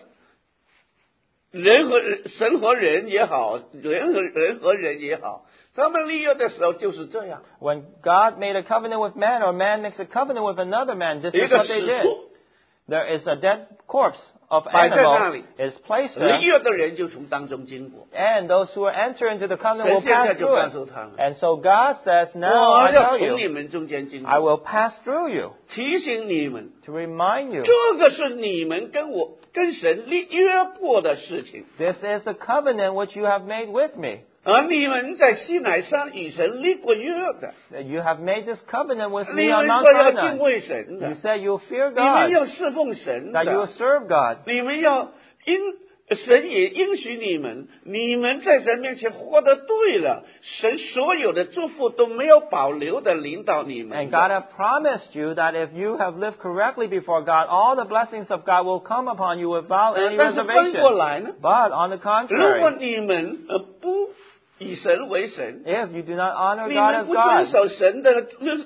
[SPEAKER 1] 神和人也好，人和人也好，他们立约的时候就是这样，
[SPEAKER 2] when God made a covenant with man, or man makes a covenant with another man, this
[SPEAKER 1] 一
[SPEAKER 2] is
[SPEAKER 1] 个
[SPEAKER 2] what they
[SPEAKER 1] 死
[SPEAKER 2] did.
[SPEAKER 1] 处
[SPEAKER 2] There is a dead corpse of
[SPEAKER 1] 摆在那
[SPEAKER 2] animal
[SPEAKER 1] 里，
[SPEAKER 2] is placed
[SPEAKER 1] 立
[SPEAKER 2] there,
[SPEAKER 1] 约的人就从当中经过。
[SPEAKER 2] and those who enter into the covenant
[SPEAKER 1] 神
[SPEAKER 2] will
[SPEAKER 1] 现在
[SPEAKER 2] pass
[SPEAKER 1] 就
[SPEAKER 2] through
[SPEAKER 1] 告
[SPEAKER 2] it.
[SPEAKER 1] 诉他们，
[SPEAKER 2] And so God says, now
[SPEAKER 1] 我
[SPEAKER 2] I
[SPEAKER 1] 要
[SPEAKER 2] tell
[SPEAKER 1] 从你
[SPEAKER 2] you,
[SPEAKER 1] 们中间经
[SPEAKER 2] I
[SPEAKER 1] 过，
[SPEAKER 2] will pass through you
[SPEAKER 1] 提醒你们，
[SPEAKER 2] to remind you.
[SPEAKER 1] 这个是你们跟神立约过的事情，
[SPEAKER 2] This is the covenant which you have made with me.
[SPEAKER 1] 而你们在西乃山与神立过约的，
[SPEAKER 2] That you have made this covenant with
[SPEAKER 1] 你
[SPEAKER 2] me on
[SPEAKER 1] 们
[SPEAKER 2] Mount
[SPEAKER 1] 说要敬
[SPEAKER 2] Sinai.
[SPEAKER 1] 畏神的
[SPEAKER 2] You，said you'll fear
[SPEAKER 1] 你们
[SPEAKER 2] God,
[SPEAKER 1] 要侍奉神
[SPEAKER 2] that you will
[SPEAKER 1] 的，
[SPEAKER 2] serve God.
[SPEAKER 1] 你们要神也应许你们，你们在神面前活得对了，神所有的祝福都没有保留的领导你
[SPEAKER 2] And
[SPEAKER 1] 们
[SPEAKER 2] God
[SPEAKER 1] 的。
[SPEAKER 2] have promised you that if you have lived correctly before God, all the blessings of God will come upon you without any
[SPEAKER 1] 但是反
[SPEAKER 2] reservation.
[SPEAKER 1] 过来呢，
[SPEAKER 2] But on the
[SPEAKER 1] 如果
[SPEAKER 2] contrary,
[SPEAKER 1] 你们不以神为神，
[SPEAKER 2] if you do not honor
[SPEAKER 1] 你
[SPEAKER 2] God
[SPEAKER 1] 们
[SPEAKER 2] as
[SPEAKER 1] 不遵
[SPEAKER 2] God,
[SPEAKER 1] 守神的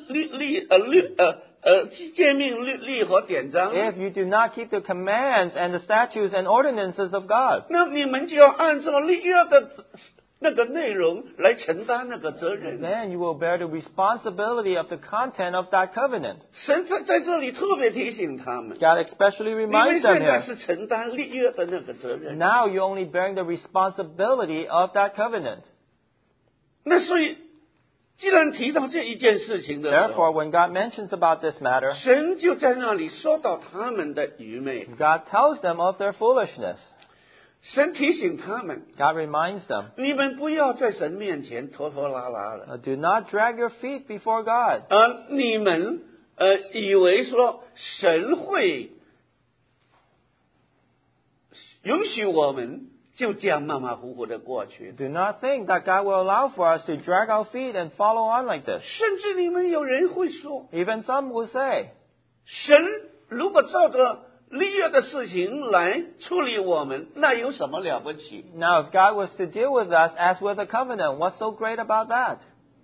[SPEAKER 1] 诫命律例和典章，
[SPEAKER 2] if you do not keep the commands and the statutes and ordinances of God,
[SPEAKER 1] 那你们就要按照立约的那个内容来承担那个责任。
[SPEAKER 2] then you will bear the responsibility of the content of that covenant.
[SPEAKER 1] 神在这里特别提醒他们，
[SPEAKER 2] God especially
[SPEAKER 1] 你们
[SPEAKER 2] reminds them
[SPEAKER 1] 现在
[SPEAKER 2] here.
[SPEAKER 1] 是承担立约的那个责任。
[SPEAKER 2] Now you're only bearing the responsibility of that covenant.
[SPEAKER 1] 那所以，既然提到这一件事情的时
[SPEAKER 2] Therefore,
[SPEAKER 1] 候，
[SPEAKER 2] when God mentions about this matter,
[SPEAKER 1] 神就在那里说到他们的愚昧，
[SPEAKER 2] God tells them of their foolishness.
[SPEAKER 1] 神提醒他们，
[SPEAKER 2] God reminds them,
[SPEAKER 1] 你们不要在神面前拖拖拉拉了。
[SPEAKER 2] do not drag your feet before God.
[SPEAKER 1] 你们以为说神会允许我们就这样马马虎虎的过去，
[SPEAKER 2] Do not think that God will allow for us to drag our feet and follow on like this.
[SPEAKER 1] 甚至你们有人会说，
[SPEAKER 2] Even some will say,
[SPEAKER 1] 神如果照着立约的事情来处理我们，那有什么了不起？
[SPEAKER 2] now if God was to deal with us as with a covenant, what's so great about that?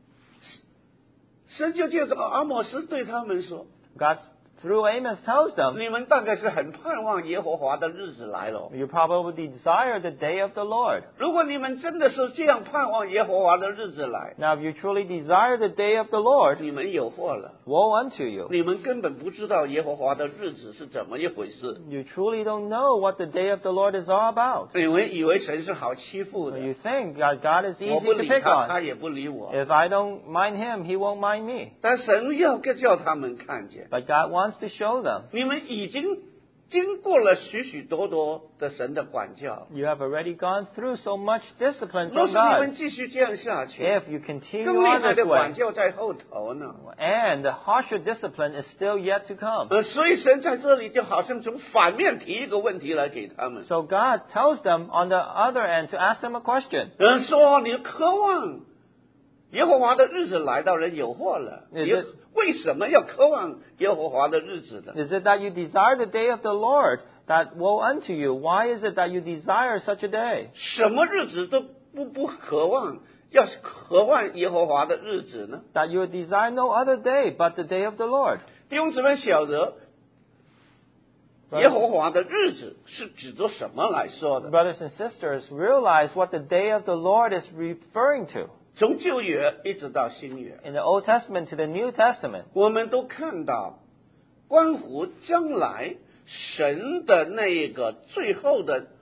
[SPEAKER 1] 神就借着阿摩斯对他们说，
[SPEAKER 2] God, through Amos, tells them,
[SPEAKER 1] 你们大概是很盼望耶和华的日子来了。
[SPEAKER 2] you probably desire the day of the Lord.
[SPEAKER 1] 如果你们真的是这样盼望耶和华的日子来，
[SPEAKER 2] Now if you truly desire the day of the Lord,
[SPEAKER 1] 你们有祸了。
[SPEAKER 2] woe unto you.
[SPEAKER 1] 你们根本不知道耶和华的日子是怎么一回事，
[SPEAKER 2] You truly don't know what the day of the Lord is all about.
[SPEAKER 1] 你们以为神是好欺负的，
[SPEAKER 2] You think God is
[SPEAKER 1] 我
[SPEAKER 2] easy
[SPEAKER 1] 不
[SPEAKER 2] to
[SPEAKER 1] 理
[SPEAKER 2] pick
[SPEAKER 1] 他，
[SPEAKER 2] on.
[SPEAKER 1] 他也不理我。
[SPEAKER 2] If I don't mind him, he won't mind me.
[SPEAKER 1] 但神要叫他们看见，
[SPEAKER 2] But God wants to show them.
[SPEAKER 1] 你们已经经过了许许多多的神的管教。
[SPEAKER 2] You have already gone through so much discipline
[SPEAKER 1] 若
[SPEAKER 2] from
[SPEAKER 1] 是你们
[SPEAKER 2] God.
[SPEAKER 1] 继续这样下去，
[SPEAKER 2] If you continue
[SPEAKER 1] 更厉
[SPEAKER 2] on
[SPEAKER 1] 害
[SPEAKER 2] this
[SPEAKER 1] 的管
[SPEAKER 2] way,
[SPEAKER 1] 教在后头呢。
[SPEAKER 2] and the harsher discipline is still yet to come.
[SPEAKER 1] 所以神在这里就好像从反面提一个问题来给他们，
[SPEAKER 2] So God tells them on the other end to ask them a question.
[SPEAKER 1] 说你渴望耶和华的日子来到人有祸了，
[SPEAKER 2] Is
[SPEAKER 1] 你
[SPEAKER 2] it-
[SPEAKER 1] 为什么要渴望耶和华的日子呢？
[SPEAKER 2] Is it that you desire the day of the Lord? That woe unto you. Why is it that you desire such a day?
[SPEAKER 1] 什么日子都不渴望，要是渴望耶和华的日子呢？
[SPEAKER 2] That you desire no other day but the day of the Lord.
[SPEAKER 1] 弟兄姊妹晓得，耶和华的日子是指着什么来说的？
[SPEAKER 2] Brothers and sisters, realize what the day of the Lord is referring to.
[SPEAKER 1] 从旧约一直到新约，
[SPEAKER 2] In the Old Testament to the New Testament,
[SPEAKER 1] 我们都看到关乎将来神的那个最后的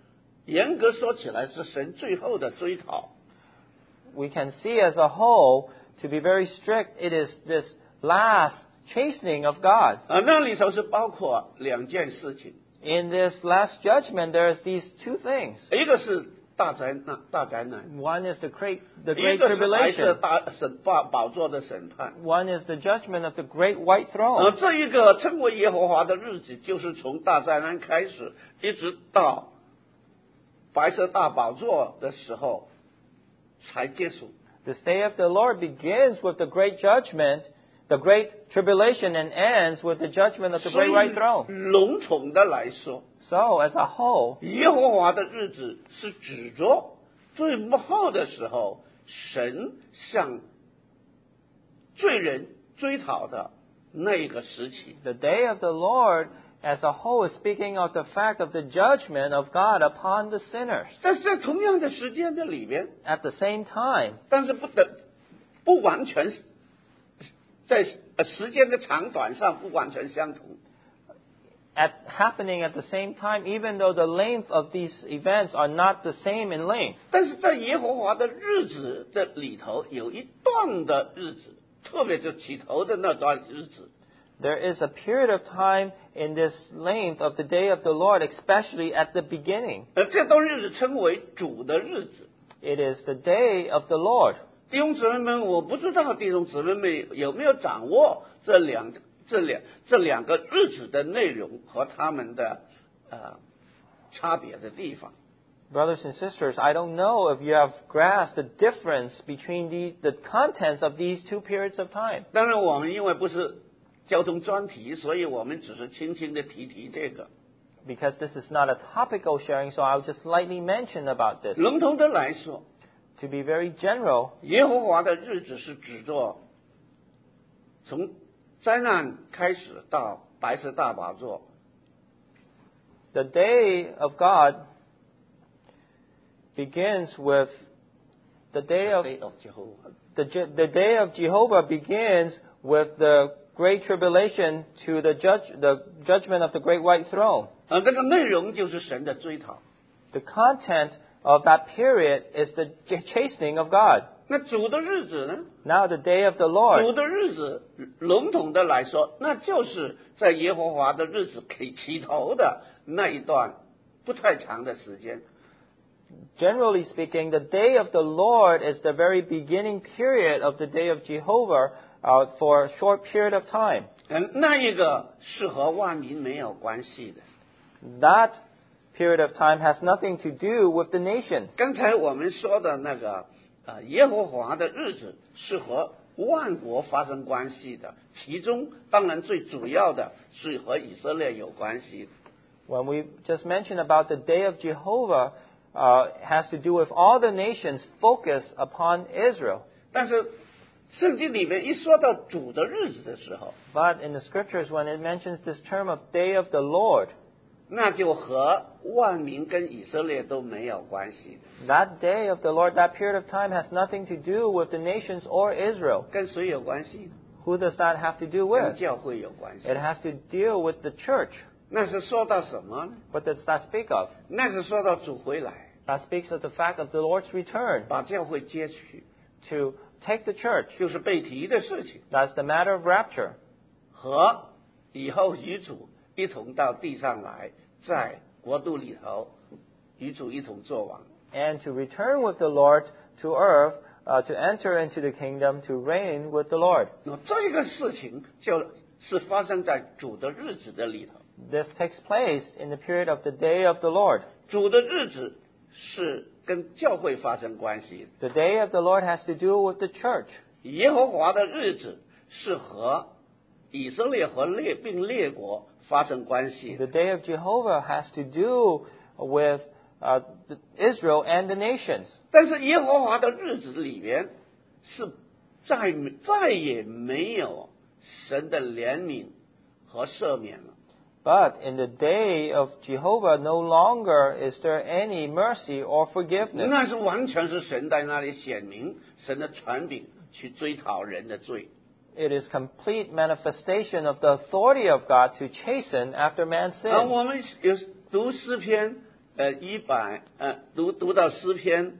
[SPEAKER 1] 严格说起来是神最后的追讨。
[SPEAKER 2] We can see as a whole, to be very strict, it is this last chastening of God.
[SPEAKER 1] 那里头是包括两件事情。
[SPEAKER 2] In this last judgment, there's these two things.
[SPEAKER 1] 一个是大灾难，
[SPEAKER 2] One is the great
[SPEAKER 1] 一个是白色
[SPEAKER 2] tribulation.
[SPEAKER 1] 宝座的审判。
[SPEAKER 2] One is the judgment of the great white throne.
[SPEAKER 1] 这一个称为耶和华的日子，就是从大灾难开始，一直到白色大宝座的时候才结束。
[SPEAKER 2] This day of the Lord begins with the great judgment, the great tribulation, and ends with the judgment of the
[SPEAKER 1] 所
[SPEAKER 2] great
[SPEAKER 1] 以
[SPEAKER 2] white throne.
[SPEAKER 1] 笼统的来说，
[SPEAKER 2] So, as a whole,
[SPEAKER 1] 耶和华的日子是指着最幕后的时候，神向罪人追讨的那个时期。
[SPEAKER 2] the day of the Lord as a whole is speaking of the fact of the judgment of God upon the sinners.
[SPEAKER 1] 但是在同样的时间的里边，
[SPEAKER 2] At the same time,
[SPEAKER 1] 但是不完全在时间的长短上不完全相同。
[SPEAKER 2] happening at the same time, even though the length of these events are not the same in length.
[SPEAKER 1] 但是在耶和华的日子的里头，有一段的日子，特别就起头的那段日子，
[SPEAKER 2] There is a period of time in this length of the day of the Lord, especially at the beginning.
[SPEAKER 1] 这段日子称为主的日子。
[SPEAKER 2] It is the day of the Lord.
[SPEAKER 1] 弟兄姊妹们，我不知道弟兄姊妹们有没有掌握这两个日子的内容和他们的差别的地方。
[SPEAKER 2] Brothers and sisters, I don't know if you have grasped the difference between the contents of these two periods of time.
[SPEAKER 1] 当然，我们因为不是交通专题，所以我们只是轻轻的提这个。
[SPEAKER 2] Because this is not a topical sharing, so I'll just lightly mention about this.
[SPEAKER 1] 笼统的来说，
[SPEAKER 2] To be very general,
[SPEAKER 1] 耶和华的日子是指着从灾难开始到白色大宝座，
[SPEAKER 2] the day of God begins with the day of the day of Jehovah begins with the great tribulation to the judgment of the great white throne.
[SPEAKER 1] 这个内容就是神的追讨。
[SPEAKER 2] The content of that period is the chastening of God.
[SPEAKER 1] 那主的日子呢？
[SPEAKER 2] Now the day of the
[SPEAKER 1] 主
[SPEAKER 2] Lord,
[SPEAKER 1] 的日子，笼统的来说，那就是在耶和华的日子起头的那一段不太长的时间。
[SPEAKER 2] generally speaking, the day of the Lord is the very beginning period of the day of Jehovah for a short period of time.
[SPEAKER 1] 那一个是和万民没有关系的。
[SPEAKER 2] That period of time has nothing to do with the nations.
[SPEAKER 1] 刚才我们说的那个耶和华的日子是和万国发生关系的，其中当然最主要的是和以色列有关系的。
[SPEAKER 2] When we just mentioned about the day of Jehovah, has to do with all the nations focused upon Israel.
[SPEAKER 1] 但是圣经里面一说到主的日子的时候，
[SPEAKER 2] But in the scriptures, when it mentions this term of day of the Lord,
[SPEAKER 1] 那就和万民跟以色列都没有关系的。
[SPEAKER 2] that day of the Lord, that period of time has nothing to do with the nations or Israel.
[SPEAKER 1] 跟谁有关系？
[SPEAKER 2] Who does that have to do
[SPEAKER 1] 跟
[SPEAKER 2] with?
[SPEAKER 1] 教会有关系。
[SPEAKER 2] It has to deal with the church.
[SPEAKER 1] 那是说到什么呢？
[SPEAKER 2] What does that speak of?
[SPEAKER 1] 那是说到主回来，
[SPEAKER 2] That speaks of the fact of the Lord's return
[SPEAKER 1] 把教会接去，
[SPEAKER 2] to take the church.
[SPEAKER 1] 就是被提的事情，
[SPEAKER 2] That's the matter of rapture.
[SPEAKER 1] 和以后与主一同到地上来，在国度里头与主一同作王。
[SPEAKER 2] And to return with the Lord to earth, to enter into the kingdom, to reign with the Lord.
[SPEAKER 1] 那这个事情就是发生在主的日子的里头。
[SPEAKER 2] This takes place in the period of the day of the Lord.
[SPEAKER 1] 主的日子是跟教会发生关系的，
[SPEAKER 2] The day of the Lord has to do with the church.
[SPEAKER 1] 耶和华的日子是和以色列和列国发生关系的。
[SPEAKER 2] The day of Jehovah has to do with Israel and the nations.
[SPEAKER 1] 但是耶和华的日子里边是再也没有神的怜悯和赦免了。
[SPEAKER 2] But in the day of Jehovah, no longer is there any mercy or forgiveness.
[SPEAKER 1] 那是完全是神在那里显明神的权柄去追讨人的罪。
[SPEAKER 2] It is complete manifestation of the authority of God to chasten after man's
[SPEAKER 1] 而
[SPEAKER 2] sin.
[SPEAKER 1] 我们有读诗篇读到诗篇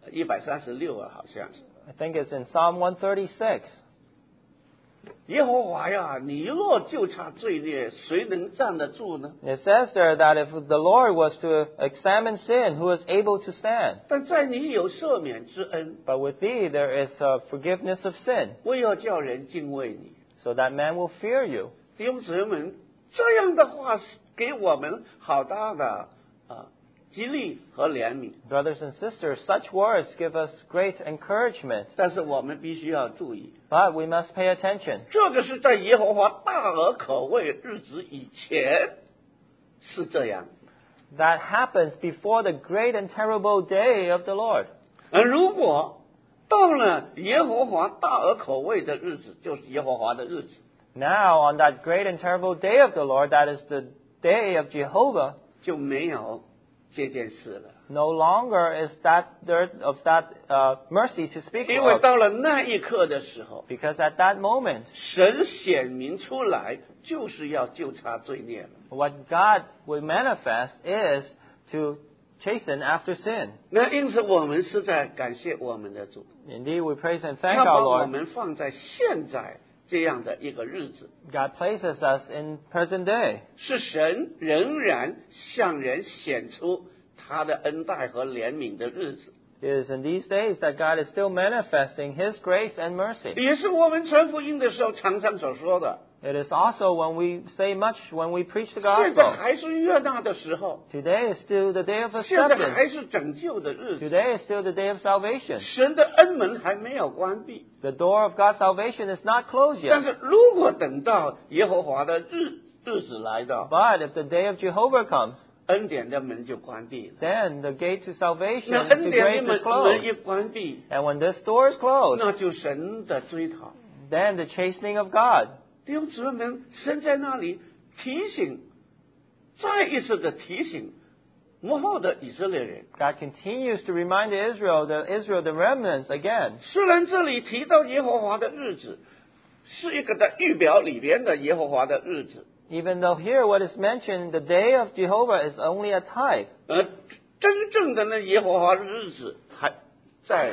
[SPEAKER 1] 136啊，好像是。
[SPEAKER 2] I think it's in Psalm 136.
[SPEAKER 1] 耶和华呀，你若就察罪孽，谁能站得住呢？
[SPEAKER 2] It says there that if the Lord was to examine sin, who is able to stand?
[SPEAKER 1] 但在你有赦免之恩，
[SPEAKER 2] But with thee there is forgiveness of sin,
[SPEAKER 1] 为要叫人敬畏你。
[SPEAKER 2] so that man will fear you.
[SPEAKER 1] 弟兄姊妹们，这样的话给我们好大的激励和怜悯。
[SPEAKER 2] Brothers and sisters, such words give us great encouragement.
[SPEAKER 1] 但是我们必须要注意，
[SPEAKER 2] But we must pay attention.
[SPEAKER 1] 这个是在耶和华大而可畏日子以前是这样。
[SPEAKER 2] That happens before the great and terrible day of the Lord.
[SPEAKER 1] 如果到了耶和华大而可畏的日子，就是耶和华的日子，
[SPEAKER 2] Now, on that great and terrible day of the Lord, that is the day of Jehovah,
[SPEAKER 1] 就没有这件事了。
[SPEAKER 2] no longer is there of that mercy to speak
[SPEAKER 1] 因为
[SPEAKER 2] of.
[SPEAKER 1] 到了那一刻的时候，
[SPEAKER 2] Because at that moment,
[SPEAKER 1] 神显明出来，就是要纠察罪孽了。
[SPEAKER 2] what God will manifest is to chasten after sin.
[SPEAKER 1] 那因此，我们是在感谢我们的主，
[SPEAKER 2] Indeed, we praise and thank
[SPEAKER 1] 他
[SPEAKER 2] our
[SPEAKER 1] 把我
[SPEAKER 2] Lord.
[SPEAKER 1] 们放在现在这样的一个日子，
[SPEAKER 2] God places us in present day.
[SPEAKER 1] 是神仍然向人显出他的恩待和怜悯的日子，
[SPEAKER 2] It is in these days that God is still manifesting His grace and mercy.
[SPEAKER 1] 也是我们传福音的时候常常所说的。
[SPEAKER 2] It is also when we say much when we preach the
[SPEAKER 1] 现在
[SPEAKER 2] gospel.
[SPEAKER 1] 还是悦纳的时候，
[SPEAKER 2] Today is still the day of
[SPEAKER 1] 现在
[SPEAKER 2] acceptance.
[SPEAKER 1] 还是拯救的日子，
[SPEAKER 2] Today is still the day of salvation.
[SPEAKER 1] 神的恩门还没有关闭。
[SPEAKER 2] The door of God's salvation is not closed
[SPEAKER 1] 但
[SPEAKER 2] yet.
[SPEAKER 1] 是如果等到耶和华的日子来到，
[SPEAKER 2] But if the day of Jehovah comes,
[SPEAKER 1] 恩典的门就关闭了。
[SPEAKER 2] then the gate to
[SPEAKER 1] 那
[SPEAKER 2] salvation,
[SPEAKER 1] 恩
[SPEAKER 2] to
[SPEAKER 1] 典
[SPEAKER 2] grace
[SPEAKER 1] 的
[SPEAKER 2] is
[SPEAKER 1] 门
[SPEAKER 2] closed.
[SPEAKER 1] 一关闭，
[SPEAKER 2] And when this door is closed,
[SPEAKER 1] 那就神的追讨。
[SPEAKER 2] then the chastening of God.
[SPEAKER 1] 弟兄姊妹们，神在那里提醒，再一次的提醒幕后的以色列人。
[SPEAKER 2] God continues to remind Israel, the remnants again.
[SPEAKER 1] 虽然这里提到耶和华的日子，是一个在预表里边的耶和华的日子，
[SPEAKER 2] Even though here what is mentioned, the day of Jehovah is only a type.
[SPEAKER 1] 真正的那耶和华的日子还在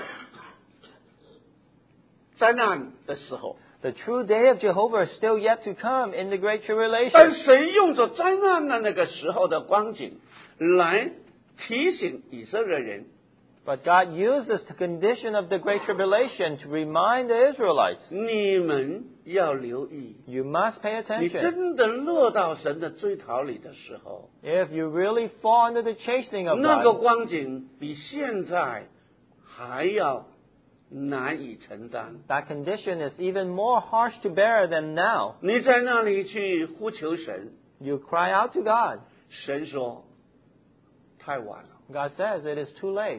[SPEAKER 1] 灾难的时候。
[SPEAKER 2] The true day of Jehovah is still yet to come in the Great
[SPEAKER 1] 但
[SPEAKER 2] Tribulation.
[SPEAKER 1] 神用着灾难的那个时候的光景，来提醒以色列人，
[SPEAKER 2] But God uses the condition of the Great Tribulation to remind the Israelites,
[SPEAKER 1] 你们要留意，
[SPEAKER 2] you must pay
[SPEAKER 1] 你
[SPEAKER 2] attention.
[SPEAKER 1] 真的落到神的追讨里的时候，
[SPEAKER 2] If you really fall under the chastening of
[SPEAKER 1] 那个
[SPEAKER 2] God,
[SPEAKER 1] 光景比现在还要难以承担。
[SPEAKER 2] that condition is even more harsh to bear than now.
[SPEAKER 1] 你在那里去呼求神，
[SPEAKER 2] You cry out to God.
[SPEAKER 1] 神说太晚了，
[SPEAKER 2] God says it is too late.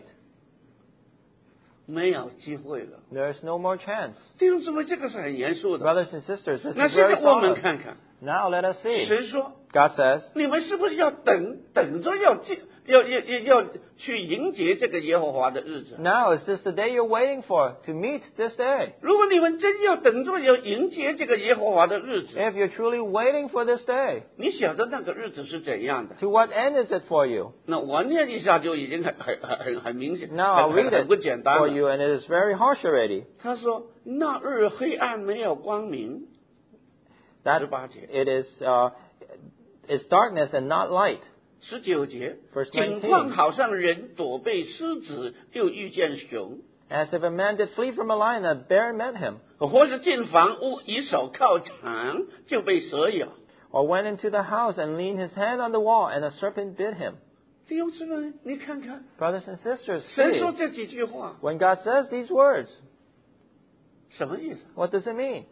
[SPEAKER 1] 没有机会了。
[SPEAKER 2] There is no more chance.
[SPEAKER 1] 弟兄姊妹，这个是很严肃的。
[SPEAKER 2] Brothers and sisters, this
[SPEAKER 1] 那
[SPEAKER 2] is
[SPEAKER 1] 现
[SPEAKER 2] very
[SPEAKER 1] 在我们
[SPEAKER 2] solemn.
[SPEAKER 1] 看看，
[SPEAKER 2] Now let us see.
[SPEAKER 1] 神说
[SPEAKER 2] God says,
[SPEAKER 1] 你们是不是要等着要去迎接这个耶和华的日子？
[SPEAKER 2] now is this the day you're waiting for to meet this day?
[SPEAKER 1] 如果你们真要等着要迎接这个耶和华的日子，
[SPEAKER 2] If you're truly waiting for this day,
[SPEAKER 1] 你晓得那个日子是怎样的？
[SPEAKER 2] to what end is it for you?
[SPEAKER 1] 那我念一下就已经很明显，
[SPEAKER 2] Now I'll read
[SPEAKER 1] 很不
[SPEAKER 2] it
[SPEAKER 1] 简单
[SPEAKER 2] for
[SPEAKER 1] 了。
[SPEAKER 2] you, and it is very harsh already.
[SPEAKER 1] 他说：“那日黑暗没有光明。”
[SPEAKER 2] That
[SPEAKER 1] 18节
[SPEAKER 2] it is darkness and not light.
[SPEAKER 1] 19节，
[SPEAKER 2] Verse
[SPEAKER 1] 景
[SPEAKER 2] 19.
[SPEAKER 1] 况好像人躲避狮子，又遇见熊，
[SPEAKER 2] As if a man did flee from a lion, a bear met him,
[SPEAKER 1] 或是进房屋以手靠墙，就被蛇咬。
[SPEAKER 2] or went into the house and leaned his hand on the wall, and a serpent bit him.
[SPEAKER 1] 弟兄姊妹，你看看，
[SPEAKER 2] Brothers and sisters,
[SPEAKER 1] 神
[SPEAKER 2] see,
[SPEAKER 1] 说这几句话
[SPEAKER 2] when God says these words,
[SPEAKER 1] 什么意思？
[SPEAKER 2] what does it mean?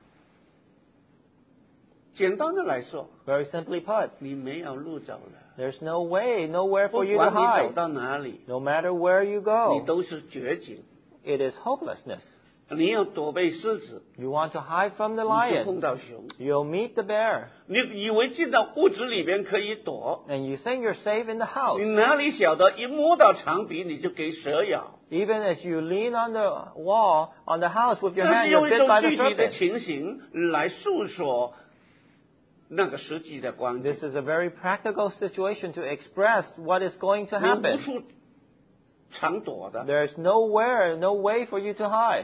[SPEAKER 1] 简单的来说，
[SPEAKER 2] Very simply put,
[SPEAKER 1] 你没有路走了，
[SPEAKER 2] there's no way, nowhere
[SPEAKER 1] 不
[SPEAKER 2] for you to
[SPEAKER 1] 管你走
[SPEAKER 2] hide.
[SPEAKER 1] 到哪里，
[SPEAKER 2] No matter where you
[SPEAKER 1] 你
[SPEAKER 2] go,
[SPEAKER 1] 都是绝境。
[SPEAKER 2] it is hopelessness.
[SPEAKER 1] 你要躲避狮子，
[SPEAKER 2] You want to hide from the
[SPEAKER 1] 你就碰
[SPEAKER 2] lion,
[SPEAKER 1] 到熊。
[SPEAKER 2] you'll meet the bear.
[SPEAKER 1] 你以为进到屋子里面可以躲，
[SPEAKER 2] And you think you're safe in the house.
[SPEAKER 1] 你哪里晓得一摸到墙壁你就给蛇咬？
[SPEAKER 2] Even as you lean on the wall, on the house with
[SPEAKER 1] 这
[SPEAKER 2] your
[SPEAKER 1] 是
[SPEAKER 2] hand,
[SPEAKER 1] 用
[SPEAKER 2] you're
[SPEAKER 1] 一
[SPEAKER 2] bit
[SPEAKER 1] 种
[SPEAKER 2] by the
[SPEAKER 1] 具体的
[SPEAKER 2] serpent.
[SPEAKER 1] 情形来诉说那个实际的光景。
[SPEAKER 2] This is a very practical situation to express what is going to
[SPEAKER 1] 你无
[SPEAKER 2] happen.
[SPEAKER 1] 处藏躲的。
[SPEAKER 2] There's nowhere, no way for you to hide.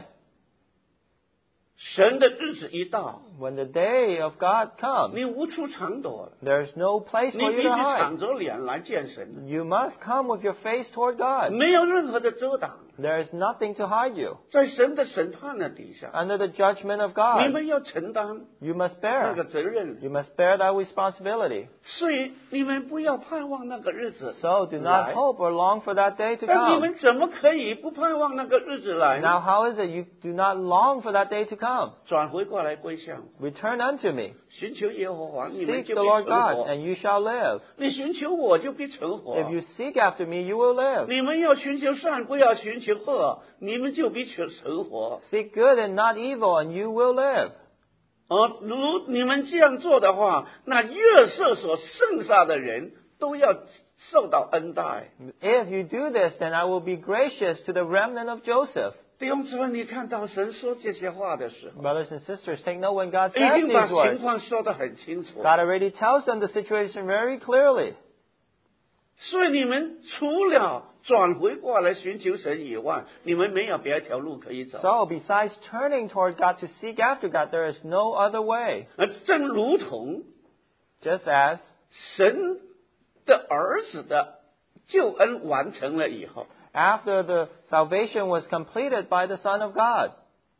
[SPEAKER 1] 神的日子一到，
[SPEAKER 2] When the day of God comes,
[SPEAKER 1] 你无处藏躲了，
[SPEAKER 2] there's no place
[SPEAKER 1] 你
[SPEAKER 2] for
[SPEAKER 1] 必
[SPEAKER 2] you
[SPEAKER 1] 须
[SPEAKER 2] to hide.
[SPEAKER 1] 敞着脸来见神，
[SPEAKER 2] You must come with your face toward God.
[SPEAKER 1] 没有任何的遮挡，
[SPEAKER 2] There is nothing to hide you.
[SPEAKER 1] 在神的审判的底下，
[SPEAKER 2] Under the judgment of
[SPEAKER 1] 你
[SPEAKER 2] God,
[SPEAKER 1] 们要承担
[SPEAKER 2] you must
[SPEAKER 1] 那个
[SPEAKER 2] bear.
[SPEAKER 1] 责任。
[SPEAKER 2] You must bear that responsibility.
[SPEAKER 1] 所以你们不要盼望那个日子
[SPEAKER 2] So do not
[SPEAKER 1] 来。
[SPEAKER 2] hope or long for that day to
[SPEAKER 1] 但你
[SPEAKER 2] come.
[SPEAKER 1] 们怎么可以不盼望那个日子来呢？
[SPEAKER 2] Now how is it you do not long for that day to come?
[SPEAKER 1] 转回过来归向我，
[SPEAKER 2] Return unto me.
[SPEAKER 1] 寻求耶和华，你们
[SPEAKER 2] Seek
[SPEAKER 1] 就
[SPEAKER 2] the
[SPEAKER 1] 必
[SPEAKER 2] Lord
[SPEAKER 1] 存
[SPEAKER 2] God,
[SPEAKER 1] 活。
[SPEAKER 2] and you shall live.
[SPEAKER 1] 你寻求我，就必存活。
[SPEAKER 2] If you seek after me, you will live.
[SPEAKER 1] 你们要寻求善，不要寻求恶，你们就必存活。
[SPEAKER 2] Seek good and not evil, and you will live.
[SPEAKER 1] 如你们这样做的话，那约瑟所剩下的人都要受到恩待。
[SPEAKER 2] If you do this, then I will be gracious to the remnant of Joseph.
[SPEAKER 1] 弟兄姊妹，你看到神说这些话的时候，
[SPEAKER 2] Brothers and sisters, take note when God
[SPEAKER 1] 已
[SPEAKER 2] says
[SPEAKER 1] 经把
[SPEAKER 2] these
[SPEAKER 1] 情
[SPEAKER 2] words.
[SPEAKER 1] 况说得很清楚。
[SPEAKER 2] God already tells them the situation very clearly.
[SPEAKER 1] 所以你们除了转回过来寻求神以外，你们没有别条路可以走。
[SPEAKER 2] So, besides turning toward God to seek after God, there is no other way.
[SPEAKER 1] 正如同
[SPEAKER 2] Just as
[SPEAKER 1] 神的儿子的救恩完成了以后，
[SPEAKER 2] after the salvation was completed by the Son of God,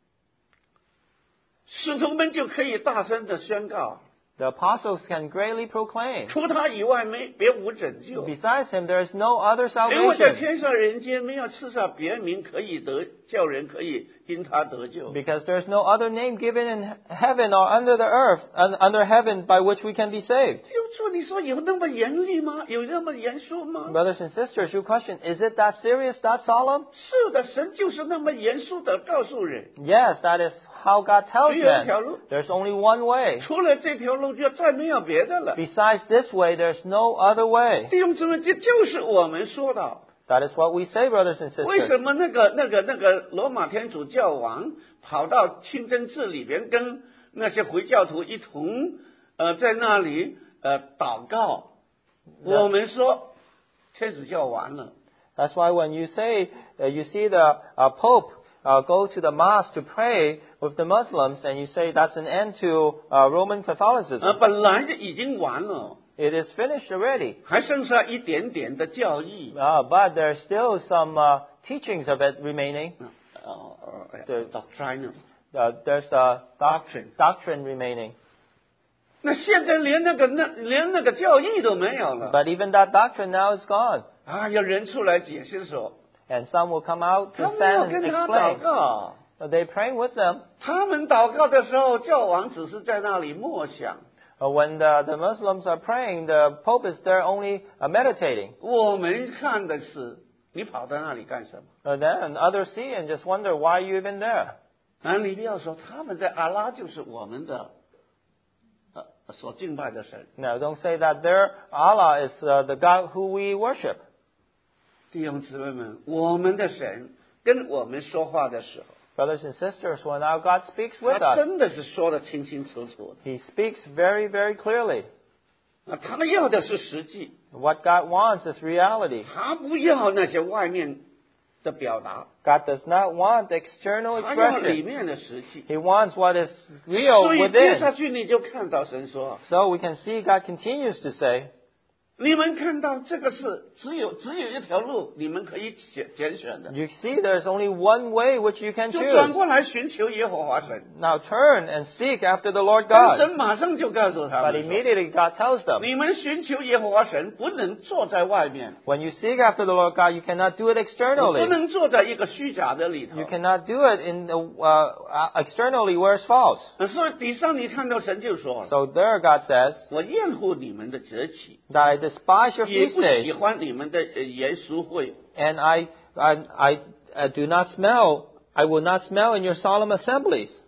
[SPEAKER 1] 使徒们就可以大声的宣告：
[SPEAKER 2] the apostles can greatly proclaim.
[SPEAKER 1] 除他以外别无拯救。
[SPEAKER 2] Besides him, there is no other
[SPEAKER 1] 因为在
[SPEAKER 2] salvation.
[SPEAKER 1] 天上人间没有赐下别名可以叫人可以因他得救。
[SPEAKER 2] Because there is no other name given in heaven or under the earth, under heaven, by which we can be saved.
[SPEAKER 1] 就说你说有那么严厉吗？有那么严肃吗？
[SPEAKER 2] Brothers and sisters, your question, is it that serious, that solemn?
[SPEAKER 1] 是的，神就是那么严肃的告诉人，
[SPEAKER 2] Yes, that is how God tells
[SPEAKER 1] 只有一
[SPEAKER 2] men.
[SPEAKER 1] 条路，
[SPEAKER 2] There's only one way.
[SPEAKER 1] 除了这条路就再没有别的了。
[SPEAKER 2] Besides this way, there's no other way.
[SPEAKER 1] 弟兄姊妹，这就是我们说的。
[SPEAKER 2] That is what we say, brothers and
[SPEAKER 1] 为
[SPEAKER 2] sisters.
[SPEAKER 1] 什么那个罗马天主教王跑到清真寺里边跟那些回教徒一同在那里祷告？我们说天主教完了。
[SPEAKER 2] That's why when you say, you see the Pope go to the mosque to pray with the Muslims, and you say that's an end to Roman Catholicism.
[SPEAKER 1] 本来就已经完了，
[SPEAKER 2] It is finished already.
[SPEAKER 1] 还剩下一点点的教义。
[SPEAKER 2] But there's still some teachings of it remaining.
[SPEAKER 1] doctrine。
[SPEAKER 2] There's doctrine remaining.
[SPEAKER 1] 那现在连那个教义都没有了。
[SPEAKER 2] But even that doctrine now is gone.
[SPEAKER 1] 有人出来解释说，
[SPEAKER 2] And some will come out
[SPEAKER 1] 他
[SPEAKER 2] to
[SPEAKER 1] 们要
[SPEAKER 2] stand
[SPEAKER 1] 跟
[SPEAKER 2] and
[SPEAKER 1] 他祷
[SPEAKER 2] explain.
[SPEAKER 1] 告。
[SPEAKER 2] They're praying with them.
[SPEAKER 1] 他们祷告的时候，教皇只是在那里默想。
[SPEAKER 2] When the Muslims are praying, the Pope is there only meditating.
[SPEAKER 1] 我们看的是你跑到那里干什么？
[SPEAKER 2] Then others see and just wonder, why are you even there?
[SPEAKER 1] 你不要说他们在阿拉就是我们的所敬拜的神。
[SPEAKER 2] No, don't say that their Allah is the God who we worship.
[SPEAKER 1] 弟兄姊妹们，我们的神跟我们说话的时候，
[SPEAKER 2] Brothers and sisters, when our God speaks with
[SPEAKER 1] 他
[SPEAKER 2] us,
[SPEAKER 1] 真的是说得清清楚楚
[SPEAKER 2] He speaks very, very clearly.
[SPEAKER 1] 的。他要的是实际，
[SPEAKER 2] What God wants is reality.
[SPEAKER 1] 他不要那些外面的表达，
[SPEAKER 2] God does not want external
[SPEAKER 1] 他要里
[SPEAKER 2] expression.
[SPEAKER 1] 面的实际。
[SPEAKER 2] He wants what is real
[SPEAKER 1] 所以接下
[SPEAKER 2] within.
[SPEAKER 1] 去你就看到神说，
[SPEAKER 2] So we can see God continues to say,
[SPEAKER 1] 你们看到这个是只有一条路，你们可以拣选的，
[SPEAKER 2] you see there's only one way which you can
[SPEAKER 1] 就转
[SPEAKER 2] choose.
[SPEAKER 1] 过来寻求耶和华神。
[SPEAKER 2] Now turn and seek after the Lord
[SPEAKER 1] 但
[SPEAKER 2] God.
[SPEAKER 1] 神马上就告诉他
[SPEAKER 2] But
[SPEAKER 1] 们说，
[SPEAKER 2] immediately God tells them,
[SPEAKER 1] 你们寻求耶和华神，不能坐在外面，
[SPEAKER 2] when you seek after the Lord God, you cannot do it
[SPEAKER 1] 不
[SPEAKER 2] externally.
[SPEAKER 1] 能坐在一个虚假的里头
[SPEAKER 2] You。cannot do it in the, externally where it's false.
[SPEAKER 1] 所以底上你看到神就说了，
[SPEAKER 2] So there God says
[SPEAKER 1] 我厌恶你们的节期，
[SPEAKER 2] that I despise your
[SPEAKER 1] 也
[SPEAKER 2] feast
[SPEAKER 1] 不喜
[SPEAKER 2] days,
[SPEAKER 1] 欢你们的严肃会。
[SPEAKER 2] and I do not smell. I will not smell in your solemn assemblies.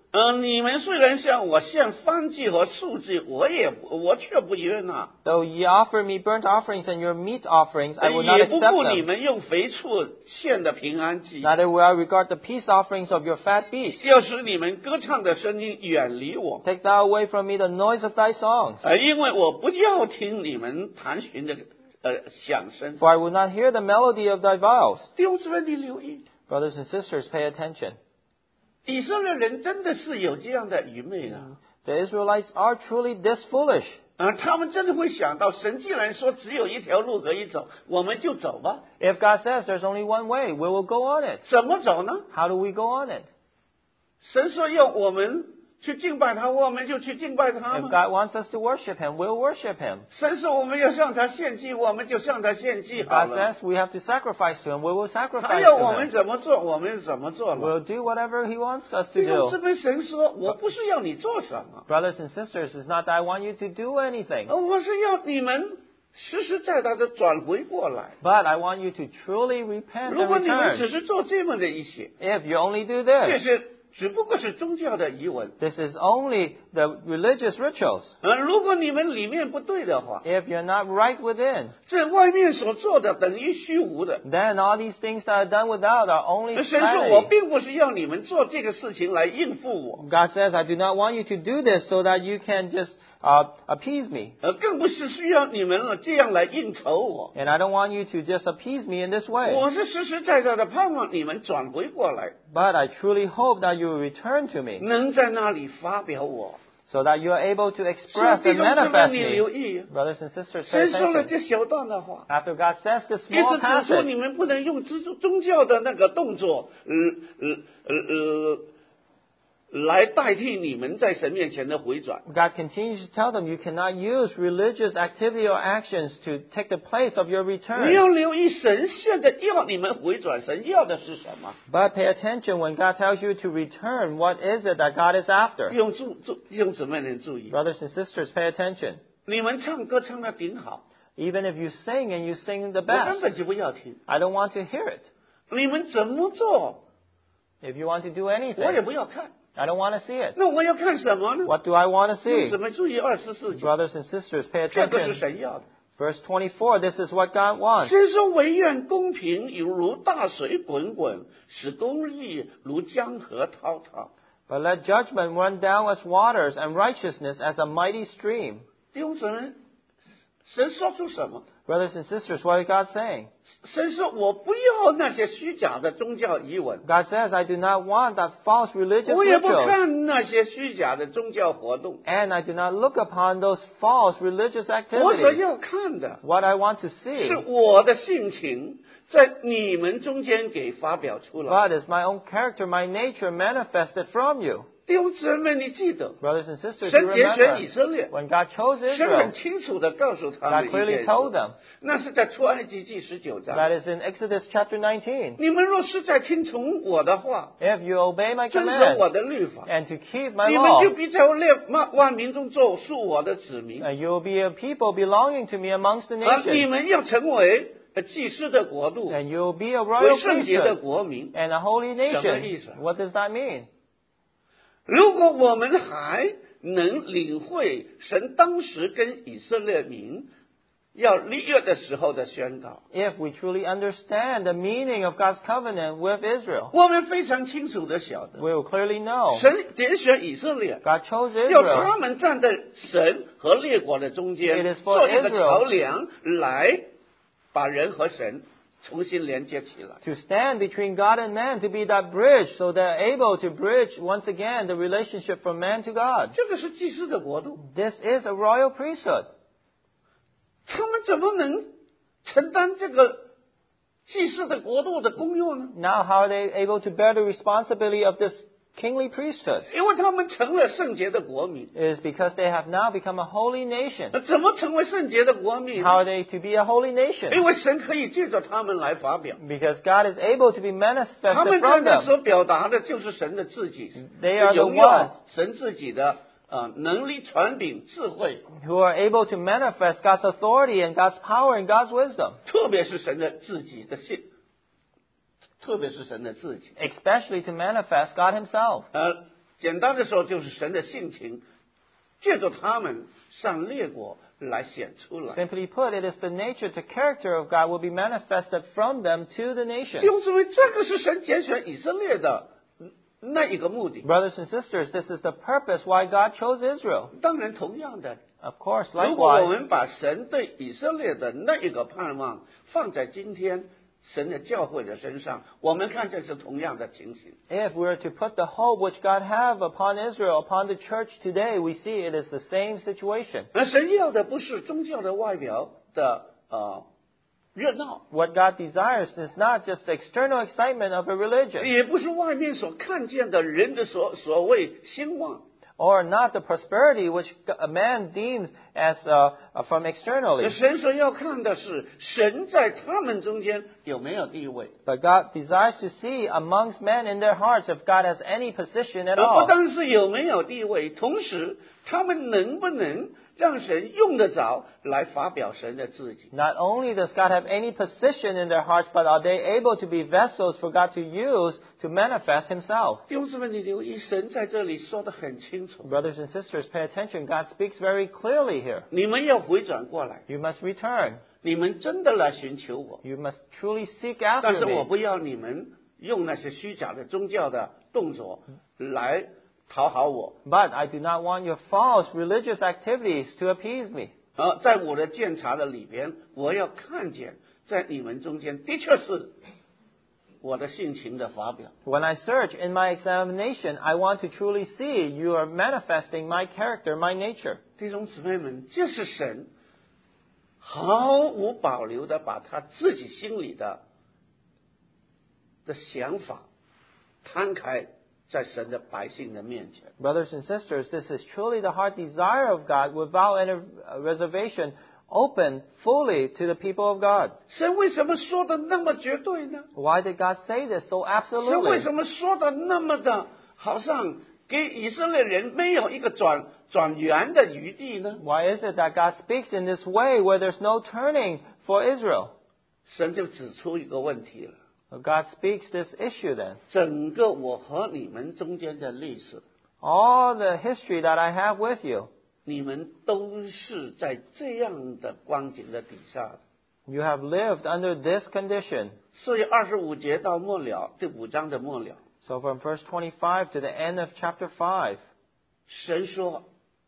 [SPEAKER 1] 你们虽然向我献燔祭和素祭，我却不悦纳。
[SPEAKER 2] Though ye offer me burnt offerings and your meat offerings, I will not
[SPEAKER 1] 也不
[SPEAKER 2] accept
[SPEAKER 1] 顾你
[SPEAKER 2] them.
[SPEAKER 1] 们用肥畜献的平安祭，
[SPEAKER 2] Neither will I regard the peace offerings of your fat beasts.
[SPEAKER 1] 要使你们歌唱的声音远离我。
[SPEAKER 2] Take thou away from me the noise of thy songs.
[SPEAKER 1] 因为我不要听你们弹琴的响声。
[SPEAKER 2] For I will not hear the melody of thy vows.
[SPEAKER 1] 弟兄姊妹，你留意，
[SPEAKER 2] Brothers and sisters, pay attention.
[SPEAKER 1] 以色列人真的是有这样的愚昧啊！
[SPEAKER 2] The Israelites are truly this foolish.
[SPEAKER 1] 他们真的会想到，神既然说只有一条路可以走，我们就走吧。
[SPEAKER 2] If God says there's only one way, we will go on it.
[SPEAKER 1] 怎么走呢？
[SPEAKER 2] How do we go on it?
[SPEAKER 1] 神说要我们去敬拜他，我们就去敬拜他
[SPEAKER 2] If
[SPEAKER 1] 吗？
[SPEAKER 2] God wants us to worship Him, we'll worship Him.
[SPEAKER 1] 神说我们要向他献祭，我们就向他献祭好
[SPEAKER 2] God
[SPEAKER 1] 了。
[SPEAKER 2] says we have to sacrifice to Him, we will
[SPEAKER 1] 他
[SPEAKER 2] sacrifice
[SPEAKER 1] 要
[SPEAKER 2] to
[SPEAKER 1] 我们
[SPEAKER 2] Him.
[SPEAKER 1] 怎么做，我们怎么做了。
[SPEAKER 2] We'll do whatever He wants us to
[SPEAKER 1] 弟兄姊
[SPEAKER 2] do.
[SPEAKER 1] 妹，神说我不是要你做什么，
[SPEAKER 2] Brothers and sisters, it's not that I want you to do anything,
[SPEAKER 1] 我是要你们实实在在的转回过来。
[SPEAKER 2] but I want you to truly repent
[SPEAKER 1] 如
[SPEAKER 2] and
[SPEAKER 1] 果你们
[SPEAKER 2] return.
[SPEAKER 1] 只是做这么的一些，
[SPEAKER 2] If you only do
[SPEAKER 1] 这
[SPEAKER 2] this,
[SPEAKER 1] 是只不过是宗教的遗文。
[SPEAKER 2] this is only the religious rituals.
[SPEAKER 1] 如果你们里面不对的话，
[SPEAKER 2] If you're not right within,
[SPEAKER 1] 这外面所做的等于虚无的。
[SPEAKER 2] then all these things that are done without are only
[SPEAKER 1] 神说我
[SPEAKER 2] vanity.
[SPEAKER 1] 并不是要你们做这个事情来应付我，
[SPEAKER 2] God says, I do not want you to do this so that you can just appease me.
[SPEAKER 1] 更不是需要你们这样来应酬我。
[SPEAKER 2] And I don't want you to just appease me in this way.
[SPEAKER 1] 我是实实在在的盼望你们转回过来，
[SPEAKER 2] But I truly hope that you will return to me
[SPEAKER 1] 能在那里发表我。
[SPEAKER 2] so that you are able to
[SPEAKER 1] 所以
[SPEAKER 2] express
[SPEAKER 1] 弟
[SPEAKER 2] and
[SPEAKER 1] 兄姊妹，
[SPEAKER 2] manifest
[SPEAKER 1] 你
[SPEAKER 2] me.
[SPEAKER 1] 留意，
[SPEAKER 2] Brothers and sisters, pay
[SPEAKER 1] 神说了
[SPEAKER 2] attention.
[SPEAKER 1] 这小段的话，
[SPEAKER 2] After God says this
[SPEAKER 1] 一
[SPEAKER 2] small
[SPEAKER 1] 直指出
[SPEAKER 2] passage,
[SPEAKER 1] 你们不能用宗教的那个动作，来代替你们在神面前的回转。
[SPEAKER 2] God continues to tell them you cannot use religious activity or actions to take the place of your
[SPEAKER 1] 你
[SPEAKER 2] return.
[SPEAKER 1] 要留意，神现在要你们回转，神要的是什么？
[SPEAKER 2] But pay attention when God tells you to return, what is it that God is after?
[SPEAKER 1] 弟兄姊妹们注意，
[SPEAKER 2] Brothers and sisters, pay attention.
[SPEAKER 1] 你们唱歌唱得顶好，
[SPEAKER 2] Even if you sing and you sing the
[SPEAKER 1] 我根
[SPEAKER 2] best,
[SPEAKER 1] 本就不要听。
[SPEAKER 2] I don't want to hear it.
[SPEAKER 1] 你们怎么做，
[SPEAKER 2] If you want to do
[SPEAKER 1] 我也
[SPEAKER 2] anything,
[SPEAKER 1] 不要看。
[SPEAKER 2] I don't want to see it.
[SPEAKER 1] 那我要看什么呢？
[SPEAKER 2] What do I want to
[SPEAKER 1] 弟兄姊
[SPEAKER 2] see?
[SPEAKER 1] 妹注意24节，
[SPEAKER 2] Brothers and sisters, pay
[SPEAKER 1] 这个是
[SPEAKER 2] attention.
[SPEAKER 1] 神要的。
[SPEAKER 2] Verse 24, this is what God wants.
[SPEAKER 1] 神说：“唯愿公平犹如大水滚滚，使公义如江河滔滔。
[SPEAKER 2] But let judgment run down as waters and righteousness as a mighty stream. ”
[SPEAKER 1] 弟兄姊妹，神说出什么？
[SPEAKER 2] Brothers and sisters, what is God saying?
[SPEAKER 1] 神说：“我不要那些虚假的宗教仪文，
[SPEAKER 2] God says, I do not want that false religious
[SPEAKER 1] 我也不
[SPEAKER 2] rituals,
[SPEAKER 1] 看那些虚假的宗教活动。
[SPEAKER 2] and I do not look upon those false religious
[SPEAKER 1] 我所
[SPEAKER 2] activities.
[SPEAKER 1] 要看的
[SPEAKER 2] What I want to
[SPEAKER 1] 是
[SPEAKER 2] see,
[SPEAKER 1] 我的性情在你们中间给发表出来。
[SPEAKER 2] but is my own character, my nature manifested from you.
[SPEAKER 1] 弟兄姊妹，你记得，
[SPEAKER 2] Brothers and sisters, you
[SPEAKER 1] 神拣选以
[SPEAKER 2] remember
[SPEAKER 1] 色列，
[SPEAKER 2] when God chose
[SPEAKER 1] 神
[SPEAKER 2] Israel,
[SPEAKER 1] 很清楚的告诉他们
[SPEAKER 2] God
[SPEAKER 1] 一
[SPEAKER 2] clearly
[SPEAKER 1] 件
[SPEAKER 2] told
[SPEAKER 1] 事，
[SPEAKER 2] them.
[SPEAKER 1] 那是在出埃及记19章。
[SPEAKER 2] That is in Exodus chapter 19.
[SPEAKER 1] 你们若是在听从我的话，
[SPEAKER 2] If you obey my
[SPEAKER 1] 遵守
[SPEAKER 2] command
[SPEAKER 1] 我的律法，
[SPEAKER 2] and to keep my
[SPEAKER 1] 你们就
[SPEAKER 2] law,
[SPEAKER 1] 必在万民中做属我的子民，
[SPEAKER 2] and you will be a people belonging to me amongst the
[SPEAKER 1] 你
[SPEAKER 2] nations,
[SPEAKER 1] 们要成为祭司的国度，
[SPEAKER 2] and you will be a
[SPEAKER 1] 为
[SPEAKER 2] royal
[SPEAKER 1] 圣洁的
[SPEAKER 2] priesthood
[SPEAKER 1] 国民。
[SPEAKER 2] and a holy
[SPEAKER 1] 什么意思？
[SPEAKER 2] nation. What does that mean?
[SPEAKER 1] 如果我们还能领会神当时跟以色列民要立约的时候的宣告，
[SPEAKER 2] If we truly understand the meaning of God's covenant with Israel,
[SPEAKER 1] 我们非常清楚的晓得，
[SPEAKER 2] we will clearly know
[SPEAKER 1] 神拣选以色列，
[SPEAKER 2] God chose
[SPEAKER 1] 要
[SPEAKER 2] Israel.
[SPEAKER 1] 他们站在神和列国的中间，
[SPEAKER 2] It is for
[SPEAKER 1] 做一个
[SPEAKER 2] Israel
[SPEAKER 1] 桥梁，来把人和神重新连接起来。
[SPEAKER 2] To stand between God and man, to be that bridge, so they're able to bridge once again the relationship from man to God.
[SPEAKER 1] 这个是祭司的国度，
[SPEAKER 2] This is a royal priesthood.
[SPEAKER 1] 他们怎么能承担这个祭司的国度的功用呢？
[SPEAKER 2] Now, how are they able to bear the responsibility of this kingly priesthood?
[SPEAKER 1] 因为他们成了圣洁的国民。
[SPEAKER 2] It is because they have now become a holy nation.
[SPEAKER 1] 怎么成为圣洁的国民？
[SPEAKER 2] How are they to be a holy
[SPEAKER 1] 因
[SPEAKER 2] nation?
[SPEAKER 1] 为神可以借着他们来发表，
[SPEAKER 2] Because God is able to be
[SPEAKER 1] 他
[SPEAKER 2] manifested
[SPEAKER 1] 们
[SPEAKER 2] from
[SPEAKER 1] 刚才
[SPEAKER 2] them.
[SPEAKER 1] 所表达的就是神的自己，
[SPEAKER 2] They are the
[SPEAKER 1] 荣耀
[SPEAKER 2] ones
[SPEAKER 1] 神自己的能力、权柄、智慧，
[SPEAKER 2] who are able to manifest God's authority and God's power and God's wisdom,
[SPEAKER 1] 特别是神的自己的性，特别是神的自己。
[SPEAKER 2] especially to manifest God Himself.
[SPEAKER 1] 简单的说，就是神的性情借着他们向列国来显出来。
[SPEAKER 2] Simply put, it is the nature, the character of God will be manifested from them to the
[SPEAKER 1] 弟
[SPEAKER 2] nations.
[SPEAKER 1] 兄姊妹，这个是神拣选以色列的那一个目的。
[SPEAKER 2] Brothers and sisters, this is the purpose why God chose Israel.
[SPEAKER 1] 当然，同样的，
[SPEAKER 2] Of course,
[SPEAKER 1] 如果我
[SPEAKER 2] likewise,
[SPEAKER 1] 们把神对以色列的那一个盼望放在今天神的教会的身上，我们看这是同样的情形。
[SPEAKER 2] if we were to put the hope which God have upon Israel, upon the church today, we see it is the same situation.
[SPEAKER 1] 而神要的不是宗教的外表的热闹，
[SPEAKER 2] What God desires is not just the external excitement of a religion,
[SPEAKER 1] 也不是外面所看见的人的所谓兴旺。
[SPEAKER 2] or not the prosperity which a man deems as from externally.
[SPEAKER 1] 神所要看的是神在他们中间有没有地位，
[SPEAKER 2] But God desires to see amongst men in their hearts if God has any position at
[SPEAKER 1] 而不
[SPEAKER 2] all.
[SPEAKER 1] 单是有没有地位，同时他们能不能让神用得着来发表神的自己。
[SPEAKER 2] Not only does God have any position in their hearts, but are they able to be vessels for God to use to manifest Himself?
[SPEAKER 1] 弟兄姊妹，你留意，神在这里说得很清楚，
[SPEAKER 2] Brothers and sisters, pay attention. God speaks very clearly here.
[SPEAKER 1] 你们要回转过来，
[SPEAKER 2] You must return.
[SPEAKER 1] 你们真的来寻求我，
[SPEAKER 2] You must truly seek
[SPEAKER 1] 但
[SPEAKER 2] after
[SPEAKER 1] 是我
[SPEAKER 2] me.
[SPEAKER 1] 不要你们用那些虚假的宗教的动作来讨好我。
[SPEAKER 2] But I do not want your false religious activities to appease me.
[SPEAKER 1] 在我的鉴察的里边，我要看见在你们中间的确是我的性情的发表。
[SPEAKER 2] When I search in my examination, I want to truly see you are manifesting my character, my nature.
[SPEAKER 1] 弟兄姊妹们，这是神毫无保留的把他自己心里的想法摊开在神的百姓的面前。
[SPEAKER 2] Brothers and sisters, this is truly the heart desire of God without any reservation, open fully to the people of God.
[SPEAKER 1] 神为什么说的那么绝对呢？
[SPEAKER 2] Why did God say this so
[SPEAKER 1] 神为
[SPEAKER 2] absolutely?
[SPEAKER 1] 什么说的那么的，好像给以色列人没有一个转圆的余地呢？
[SPEAKER 2] Why is it that God speaks in this way where there's no turning for Israel?
[SPEAKER 1] 神就指出一个问题了。
[SPEAKER 2] God speaks this issue then.
[SPEAKER 1] 整个我和你们中间的历史，
[SPEAKER 2] All the history that I have with you,
[SPEAKER 1] 你们都是在这样的光景的底下的。
[SPEAKER 2] you have lived under this condition.
[SPEAKER 1] 所以25节到末了，第5章的末了，
[SPEAKER 2] So from verse 25 to the end of chapter 5,
[SPEAKER 1] 神说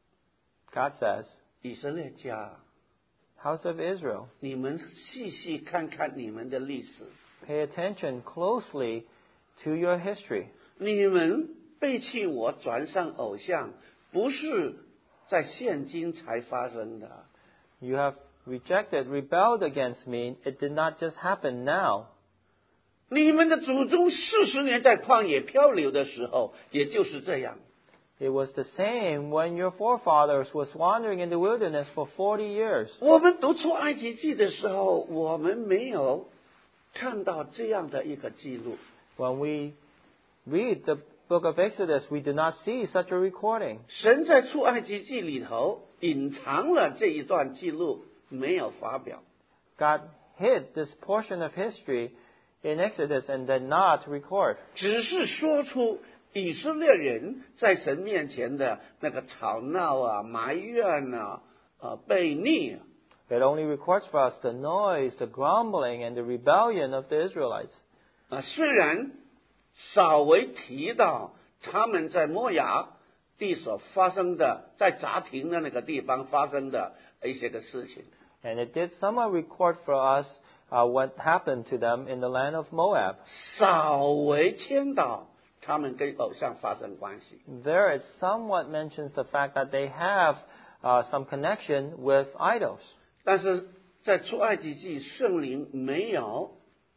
[SPEAKER 2] God says,
[SPEAKER 1] 以色列家，
[SPEAKER 2] House of Israel,
[SPEAKER 1] 你们细细看看你们的历史，
[SPEAKER 2] pay attention closely to your history.
[SPEAKER 1] 你们背弃我，转向偶像，不是在现今才发生的。
[SPEAKER 2] You have rejected, rebelled against me. It did not just happen now.
[SPEAKER 1] 你们的祖宗40年在旷野漂流的时候，也就是这样。
[SPEAKER 2] It was the same when your forefathers was wandering in the wilderness for 40 years.
[SPEAKER 1] 我们读出埃及记的时候，我们没有看到这样的一个记录。
[SPEAKER 2] When we read the book of Exodus, we do not see such a recording.
[SPEAKER 1] 神在出埃及记里头隐藏了这一段记录，没有发表。
[SPEAKER 2] God hid this portion of history in Exodus and did not record.
[SPEAKER 1] 只是说出以色列人在神面前的那个吵闹啊、埋怨啊、悖逆啊。
[SPEAKER 2] It only records for us the noise, the grumbling, and the rebellion of the Israelites.
[SPEAKER 1] 虽然稍微提到他们在摩亚地所发生的，在杂亭的那个地方发生的一些个事情，
[SPEAKER 2] And it did somewhat record for us what happened to them in the land of Moab.
[SPEAKER 1] 稍微牵导他们跟偶像发生关系。
[SPEAKER 2] There it somewhat mentions the fact that they have some connection with idols.
[SPEAKER 1] 但是在出埃及记，圣灵没有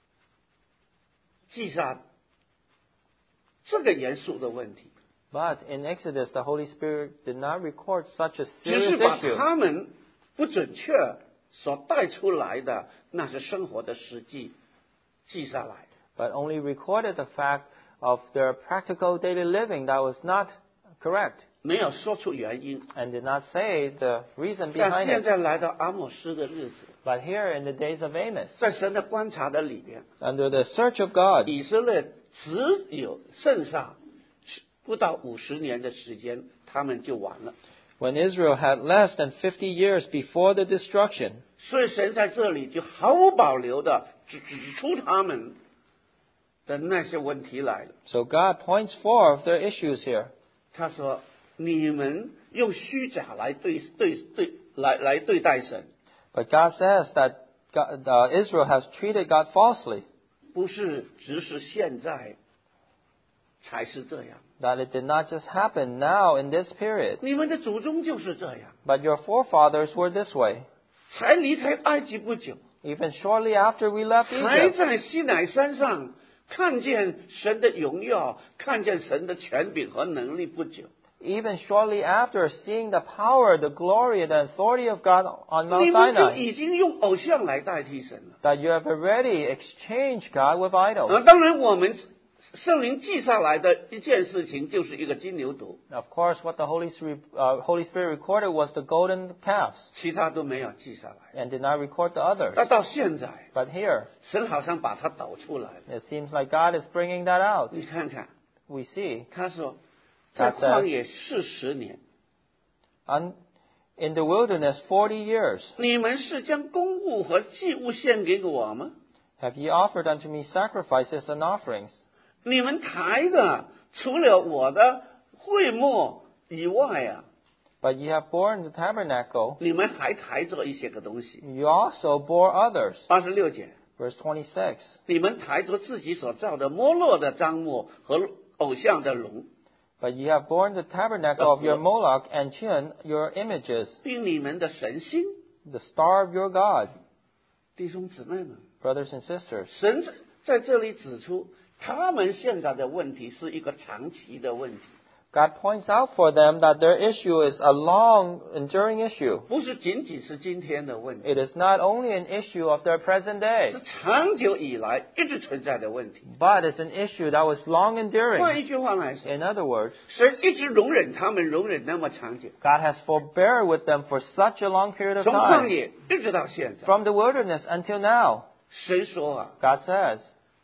[SPEAKER 1] 记下这个严肃的问题，
[SPEAKER 2] But in Exodus, the Holy Spirit did not record such a
[SPEAKER 1] 只是
[SPEAKER 2] serious
[SPEAKER 1] 把
[SPEAKER 2] issue.
[SPEAKER 1] 他们不准确所带出来的那些生活的实际记下来。
[SPEAKER 2] But only recorded the fact of their practical daily living that was not correct
[SPEAKER 1] 没有说出原因。
[SPEAKER 2] and did not say the reason
[SPEAKER 1] 但
[SPEAKER 2] behind
[SPEAKER 1] 现
[SPEAKER 2] it.
[SPEAKER 1] 在来到阿莫斯的日子，
[SPEAKER 2] But here in the days of Amos,
[SPEAKER 1] 在神的观察的里边，
[SPEAKER 2] under the search of God,
[SPEAKER 1] 以色列只有剩下不到50年的时间，他们就完了。
[SPEAKER 2] When Israel had less than 50 years before the destruction.
[SPEAKER 1] 所以神在这里就毫无保留的指出他们的那些问题来了。
[SPEAKER 2] So God points forth their issues here.
[SPEAKER 1] 他说：“你们用虚假来对待神。”
[SPEAKER 2] But God says that Israel has treated God falsely.
[SPEAKER 1] 不是只是现在才是这样。
[SPEAKER 2] That it did not just happen now in this period.
[SPEAKER 1] 你们的祖宗就是这样。
[SPEAKER 2] But your forefathers were this way.
[SPEAKER 1] 才离开埃及不久，
[SPEAKER 2] Even shortly after we left
[SPEAKER 1] 才
[SPEAKER 2] Egypt.
[SPEAKER 1] 在西乃山上看见神的荣耀，看见神的权柄和能力不久。
[SPEAKER 2] Even shortly after seeing the power, the glory, the authority of God on
[SPEAKER 1] 你
[SPEAKER 2] Mount
[SPEAKER 1] 们就
[SPEAKER 2] Sinai.
[SPEAKER 1] 已经用偶像来代替神了。
[SPEAKER 2] That you have already exchanged God with idols.
[SPEAKER 1] 当然，我们圣灵记下来的一件事情就是一个金牛犊，
[SPEAKER 2] Of course, what the Holy Spirit recorded was the golden calves
[SPEAKER 1] 其他都没有记下来。
[SPEAKER 2] and did not record the others.
[SPEAKER 1] 那到现在，
[SPEAKER 2] But here,
[SPEAKER 1] 神好像把它抖出来了。
[SPEAKER 2] it seems like God is bringing that out.
[SPEAKER 1] 你看看，
[SPEAKER 2] We see
[SPEAKER 1] 他说，在
[SPEAKER 2] God says-
[SPEAKER 1] 旷野40年，
[SPEAKER 2] in the wilderness 40 years.
[SPEAKER 1] 你们是将公物和祭物献给我吗？
[SPEAKER 2] Have ye offered unto me sacrifices and offerings?
[SPEAKER 1] 你们抬的除了我的会幕以外啊，
[SPEAKER 2] But ye have borne the tabernacle.
[SPEAKER 1] 你们还抬着一些个东西。
[SPEAKER 2] You also bore others.
[SPEAKER 1] 86节，
[SPEAKER 2] Verse 26.
[SPEAKER 1] 你们抬着自己所造的摩洛的帐幕和偶像的龙，
[SPEAKER 2] But ye have borne the tabernacle of your Moloch and Chun, your images,
[SPEAKER 1] 并你们的神星。
[SPEAKER 2] the star of your God.
[SPEAKER 1] 弟兄姊妹们，
[SPEAKER 2] Brothers and sisters,
[SPEAKER 1] 神在这里指出，他们现在的问题是一个长期的问题，
[SPEAKER 2] God points out for them that their issue is a long, enduring issue.
[SPEAKER 1] 不是仅仅是今天的问题，
[SPEAKER 2] It is not only an issue of their present day,
[SPEAKER 1] 是长久以来一直存在的问题。
[SPEAKER 2] but it's an issue that was long
[SPEAKER 1] 换
[SPEAKER 2] enduring.
[SPEAKER 1] 一句话来说，
[SPEAKER 2] In other words,
[SPEAKER 1] 神一直容忍他们，容忍那么长久，
[SPEAKER 2] God has forbear with them for such a long period of
[SPEAKER 1] 从旷
[SPEAKER 2] time.
[SPEAKER 1] 野一直到现在。
[SPEAKER 2] From the wilderness until now,
[SPEAKER 1] 神说啊，
[SPEAKER 2] God says,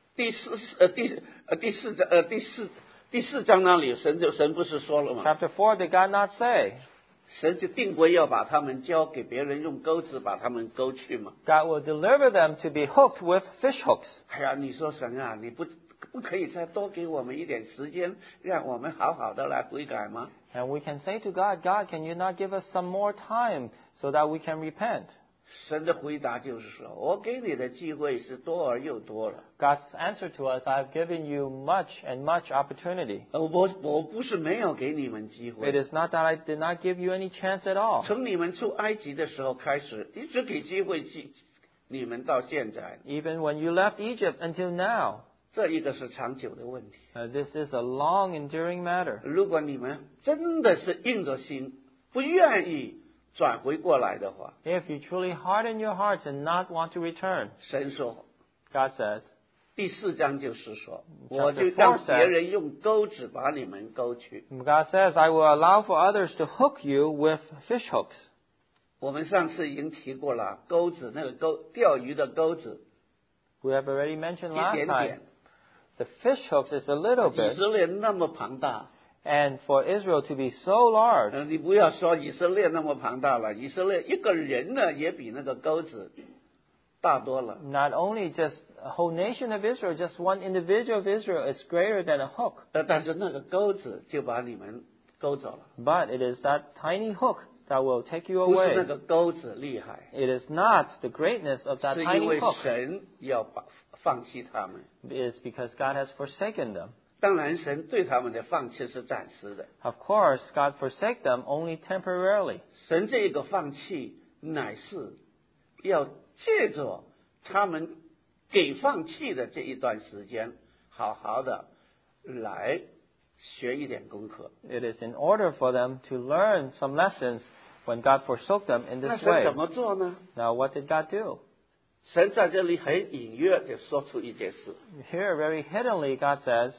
[SPEAKER 1] 第四章那里，神不是说了吗？
[SPEAKER 2] chapter 4, did God not say,
[SPEAKER 1] 神就定规要把他们交给别人，用钩子把他们勾去嘛。
[SPEAKER 2] God will deliver them to be hooked with fish hooks?
[SPEAKER 1] 哎呀，你说神啊，你不可以再多给我们一点时间，让我们好好的来悔改吗？
[SPEAKER 2] And we can say to God, God, can you not give us some more time so that we can repent?
[SPEAKER 1] 神的回答就是说，我给你的机会是多而又多了。
[SPEAKER 2] God's answer to us, I have given you much and much opportunity.
[SPEAKER 1] 我不是没有给你们机
[SPEAKER 2] It
[SPEAKER 1] 会，
[SPEAKER 2] is not that I did not give you any chance at all.
[SPEAKER 1] 从你们出埃及的时候开始，一直给机会你们到现在，
[SPEAKER 2] Even when you left Egypt until now,
[SPEAKER 1] 这一个是长久的问题。
[SPEAKER 2] this is a long enduring matter.
[SPEAKER 1] 如果你们真的是硬着心，不愿意转回过来的话，
[SPEAKER 2] If you truly harden your hearts and not want to return,
[SPEAKER 1] 神说
[SPEAKER 2] God says,
[SPEAKER 1] 第4章就是说，
[SPEAKER 2] Chapter
[SPEAKER 1] 我就
[SPEAKER 2] 4
[SPEAKER 1] 让
[SPEAKER 2] says-
[SPEAKER 1] 别人用钩子把你们勾去。
[SPEAKER 2] God says, I will allow for others to hook you with fish hooks.
[SPEAKER 1] 我们上次已经提过了，钩子那个钓鱼的钩子
[SPEAKER 2] We have already mentioned
[SPEAKER 1] 一
[SPEAKER 2] last
[SPEAKER 1] 点
[SPEAKER 2] time.
[SPEAKER 1] 点，
[SPEAKER 2] The fish hooks is a little
[SPEAKER 1] 以
[SPEAKER 2] bit.
[SPEAKER 1] 色列那么庞大，
[SPEAKER 2] And for Israel to be so large,
[SPEAKER 1] 你不要说以色列那么庞大了，以色列一个人呢也比那个钩子大多了。
[SPEAKER 2] not only just a whole nation of Israel, just one individual of Israel is greater than a hook.
[SPEAKER 1] 但是那个钩子就把你们勾走了，
[SPEAKER 2] But it is that tiny hook that will take you
[SPEAKER 1] 不是那
[SPEAKER 2] away.
[SPEAKER 1] 个钩子厉害，
[SPEAKER 2] It is not the greatness of that
[SPEAKER 1] 是因
[SPEAKER 2] tiny
[SPEAKER 1] 为
[SPEAKER 2] hook.
[SPEAKER 1] 神要放弃他们。
[SPEAKER 2] It is because God has forsaken them.
[SPEAKER 1] 当然，神对他们的放弃是暂时的，
[SPEAKER 2] Of course, God forsake them only temporarily.
[SPEAKER 1] 神这个放弃乃是要借着他们给放弃的这一段时间，好好的来学一点功课。
[SPEAKER 2] It is in order for them to learn some lessons when God forsook them in
[SPEAKER 1] 那
[SPEAKER 2] this
[SPEAKER 1] 神
[SPEAKER 2] way.
[SPEAKER 1] 怎么做呢？
[SPEAKER 2] Now, what did God do?
[SPEAKER 1] 神在这里很隐约地说出一件事
[SPEAKER 2] Here, very hiddenly, God says,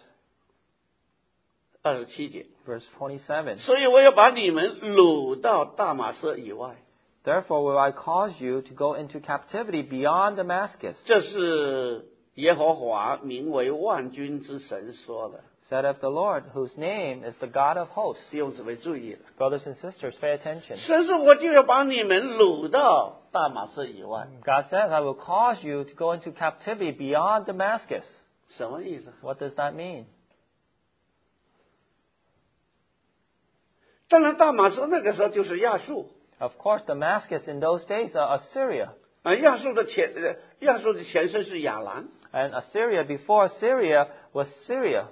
[SPEAKER 1] ，27节，
[SPEAKER 2] verse 27,
[SPEAKER 1] 所以我要把你们掳到大马色以外。
[SPEAKER 2] Therefore will I cause you to go into captivity beyond Damascus.
[SPEAKER 1] 这是耶和华名为万军之神说的。
[SPEAKER 2] said of the Lord, whose name is the God of hosts.
[SPEAKER 1] 弟兄姊妹注意了，
[SPEAKER 2] Brothers and sisters, pay attention.
[SPEAKER 1] 神说我就要把你们掳到大马色以外，
[SPEAKER 2] God says, I will cause you to go into captivity beyond Damascus.
[SPEAKER 1] 什么意思？
[SPEAKER 2] What does that mean?
[SPEAKER 1] 当然，大马色那个时候就是亚述。
[SPEAKER 2] Of course, Damascus in those days are Assyria.
[SPEAKER 1] 亚述的前身是亚兰，
[SPEAKER 2] And Assyria, before Assyria, was Syria.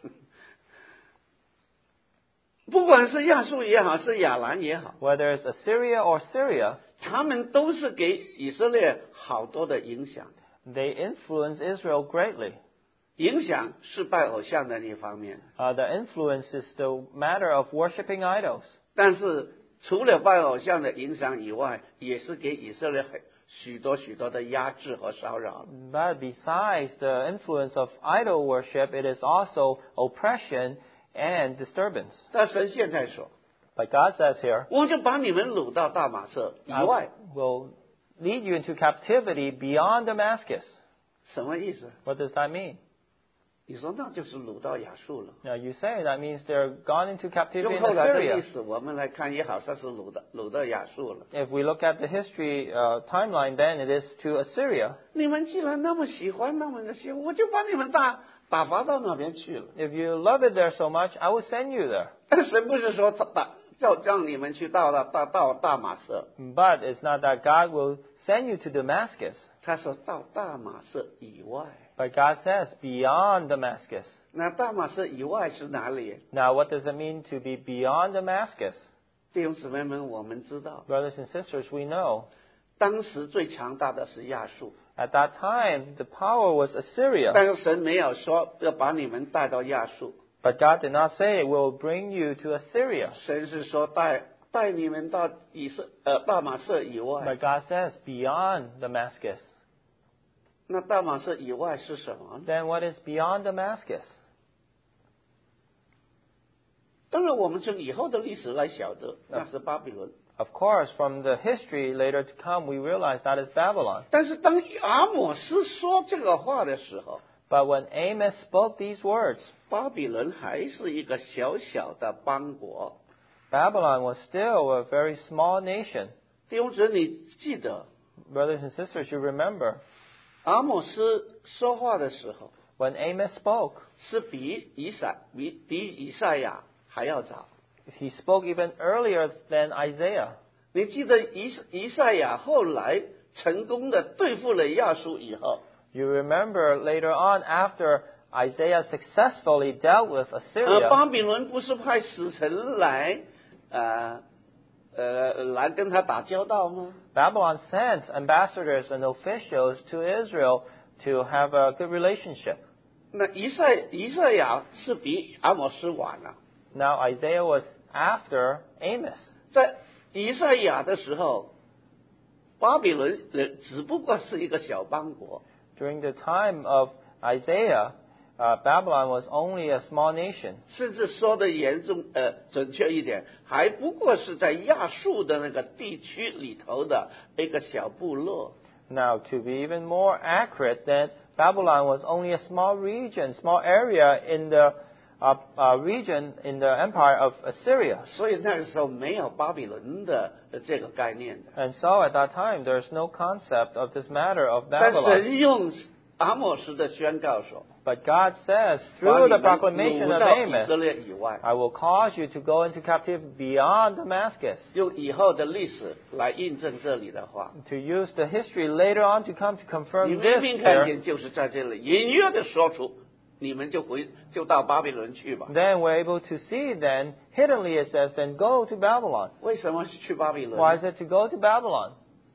[SPEAKER 1] 不管是亚述也好，是亚兰也好，
[SPEAKER 2] Whether it's Assyria or Syria,
[SPEAKER 1] 他们都是给以色列好多的影响。
[SPEAKER 2] they influence Israel greatly.
[SPEAKER 1] 影响是拜偶像的一方面，
[SPEAKER 2] The influence is the matter of worshipping idols.
[SPEAKER 1] 但是除了拜偶像的影响以外，也是给以色列许多的压制和骚扰。
[SPEAKER 2] But besides the influence of idol worship, it is also oppression and disturbance.
[SPEAKER 1] 但神现在说，
[SPEAKER 2] But God says here,
[SPEAKER 1] 我就把你们掳到大马色以
[SPEAKER 2] I
[SPEAKER 1] 外，
[SPEAKER 2] will lead you into captivity beyond Damascus.
[SPEAKER 1] 什么意思？
[SPEAKER 2] What does that mean?
[SPEAKER 1] 你说那就是掳到亚述了。
[SPEAKER 2] Now you say that means they're gone into captivity
[SPEAKER 1] 用
[SPEAKER 2] in
[SPEAKER 1] 后来的历
[SPEAKER 2] Assyria.
[SPEAKER 1] 史我们来看，也好像是掳到亚述了。
[SPEAKER 2] If we look at the history timeline, then it is to Assyria.
[SPEAKER 1] 你们既然那么喜欢，我就把你们打发到那边去了。
[SPEAKER 2] If you love it there so much, I will send you there.
[SPEAKER 1] 但神不是说让你们去到大马色，
[SPEAKER 2] But it's not that God will send you to Damascus.
[SPEAKER 1] 他说到大马色以外。
[SPEAKER 2] But God says beyond Damascus.
[SPEAKER 1] 那大马色以外是哪里？
[SPEAKER 2] Now, what does it mean to be beyond Damascus?
[SPEAKER 1] 弟兄姊妹们，我们知道，
[SPEAKER 2] Brothers and sisters, we know
[SPEAKER 1] 当时最强大的是亚述，
[SPEAKER 2] at that time the power was Assyria.
[SPEAKER 1] 但是神没有说要把你们带到亚述，
[SPEAKER 2] But God did not say it will bring you to Assyria.
[SPEAKER 1] 神是说带你们到大马色以外。
[SPEAKER 2] But God says beyond Damascus.
[SPEAKER 1] 那大马色以外是什么呢？
[SPEAKER 2] Then what is beyond Damascus?
[SPEAKER 1] 当然，我们从以后的历史来晓得，那是巴比伦。
[SPEAKER 2] Of course, from the history later to come, we realize that is Babylon.
[SPEAKER 1] 但是当阿摩斯说这个话的时候，
[SPEAKER 2] But when Amos spoke these words,
[SPEAKER 1] 巴比伦还是一个小小的邦国。
[SPEAKER 2] Babylon was still a very small nation.
[SPEAKER 1] 弟兄姊妹，你记得
[SPEAKER 2] Brothers and sisters, you remember
[SPEAKER 1] 阿摩斯说话的时候，
[SPEAKER 2] when Amos spoke,
[SPEAKER 1] 是比以赛亚还要早。
[SPEAKER 2] he spoke even earlier than Isaiah.
[SPEAKER 1] 你记得以赛亚后来成功的对付了亚述以后，
[SPEAKER 2] You remember later on, after Isaiah successfully dealt with
[SPEAKER 1] 巴
[SPEAKER 2] Assyria,
[SPEAKER 1] 比伦不是派使臣来跟他打交道吗？
[SPEAKER 2] Babylon sent ambassadors and officials to Israel to have a good relationship.
[SPEAKER 1] 那以赛亚是比阿摩斯晚了。
[SPEAKER 2] Now Isaiah was after Amos.
[SPEAKER 1] 在以赛亚的时候，巴比伦只不过是一个小邦国。
[SPEAKER 2] During the time of Isaiah, Babylon was only a small nation.
[SPEAKER 1] 甚至说的准确一点，还不过是在亚述的那个地区里头的一个小部落。
[SPEAKER 2] Now, to be even more accurate, then Babylon was only a small region, small area in the region in the empire of Assyria.
[SPEAKER 1] 所以那个时候没有巴比伦的这个概念的。
[SPEAKER 2] And so at that time, there's no concept of this matter of
[SPEAKER 1] 但
[SPEAKER 2] Babylon.
[SPEAKER 1] 神用阿摩斯的宣告说，
[SPEAKER 2] But God says,
[SPEAKER 1] 把
[SPEAKER 2] through
[SPEAKER 1] 你
[SPEAKER 2] the
[SPEAKER 1] 们
[SPEAKER 2] proclamation
[SPEAKER 1] 掳
[SPEAKER 2] of
[SPEAKER 1] 到以
[SPEAKER 2] Amos,
[SPEAKER 1] 色列以外，
[SPEAKER 2] I will cause you to go into captivity beyond Damascus.
[SPEAKER 1] 用以后的历史来印证这里的话。
[SPEAKER 2] To use the history later on to come to
[SPEAKER 1] 你
[SPEAKER 2] confirm
[SPEAKER 1] 明
[SPEAKER 2] this
[SPEAKER 1] 明看
[SPEAKER 2] here,
[SPEAKER 1] 见，就是在这里隐约的说出，你们就到巴比伦去吧。
[SPEAKER 2] then we're able to see then, hiddenly it says, then go to Babylon.
[SPEAKER 1] 为什么去巴比
[SPEAKER 2] Why
[SPEAKER 1] 伦？
[SPEAKER 2] is it to go to Babylon?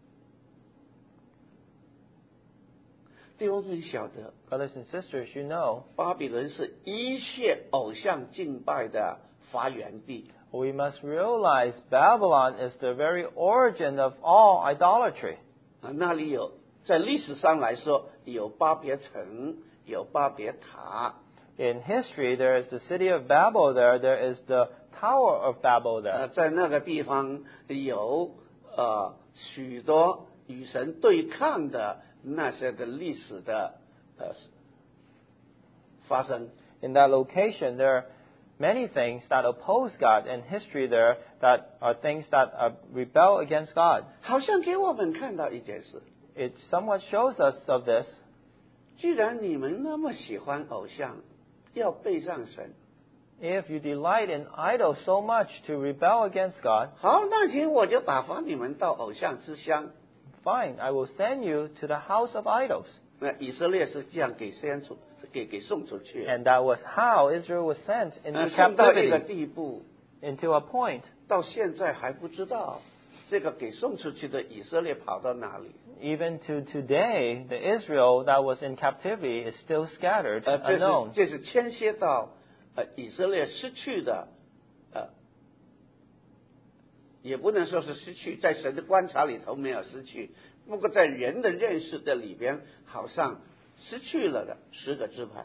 [SPEAKER 1] 弟兄们晓得，
[SPEAKER 2] Brothers and sisters, you know,
[SPEAKER 1] 巴比伦是一切偶像敬拜的发源地。
[SPEAKER 2] we must realize Babylon is the very origin of all idolatry.
[SPEAKER 1] 那里有，在历史上来说，有巴别城，有巴别塔。
[SPEAKER 2] In history, there is the city of Babel there. There is the Tower of Babel there.
[SPEAKER 1] 在那个地方有许多与神对抗的那些的历史的发生。
[SPEAKER 2] in that location, there are many things that oppose God, and history there that are things that rebel against God.
[SPEAKER 1] 好像给我们看到一件事，
[SPEAKER 2] It somewhat shows us of this.
[SPEAKER 1] 既然你们那么喜欢偶像，要背上神，
[SPEAKER 2] If you delight in idols so much to rebel against God,
[SPEAKER 1] 好，那天我就打发你们到偶像之乡。
[SPEAKER 2] fine, I will send you to the house of idols.
[SPEAKER 1] 那以色列是这样给送出去，
[SPEAKER 2] And that was how Israel was sent into
[SPEAKER 1] 送到一个
[SPEAKER 2] captivity,
[SPEAKER 1] 地步，
[SPEAKER 2] into a point.
[SPEAKER 1] 到现在还不知道这个给送出去的以色列跑到哪里。
[SPEAKER 2] Even to today, the Israel that was in captivity is still scattered, unknown.
[SPEAKER 1] 这是牵涉到以色列失去的，也不能说是失去，在神的观察里头没有失去，不过在人的认识的里边，好像失去了的10个支派。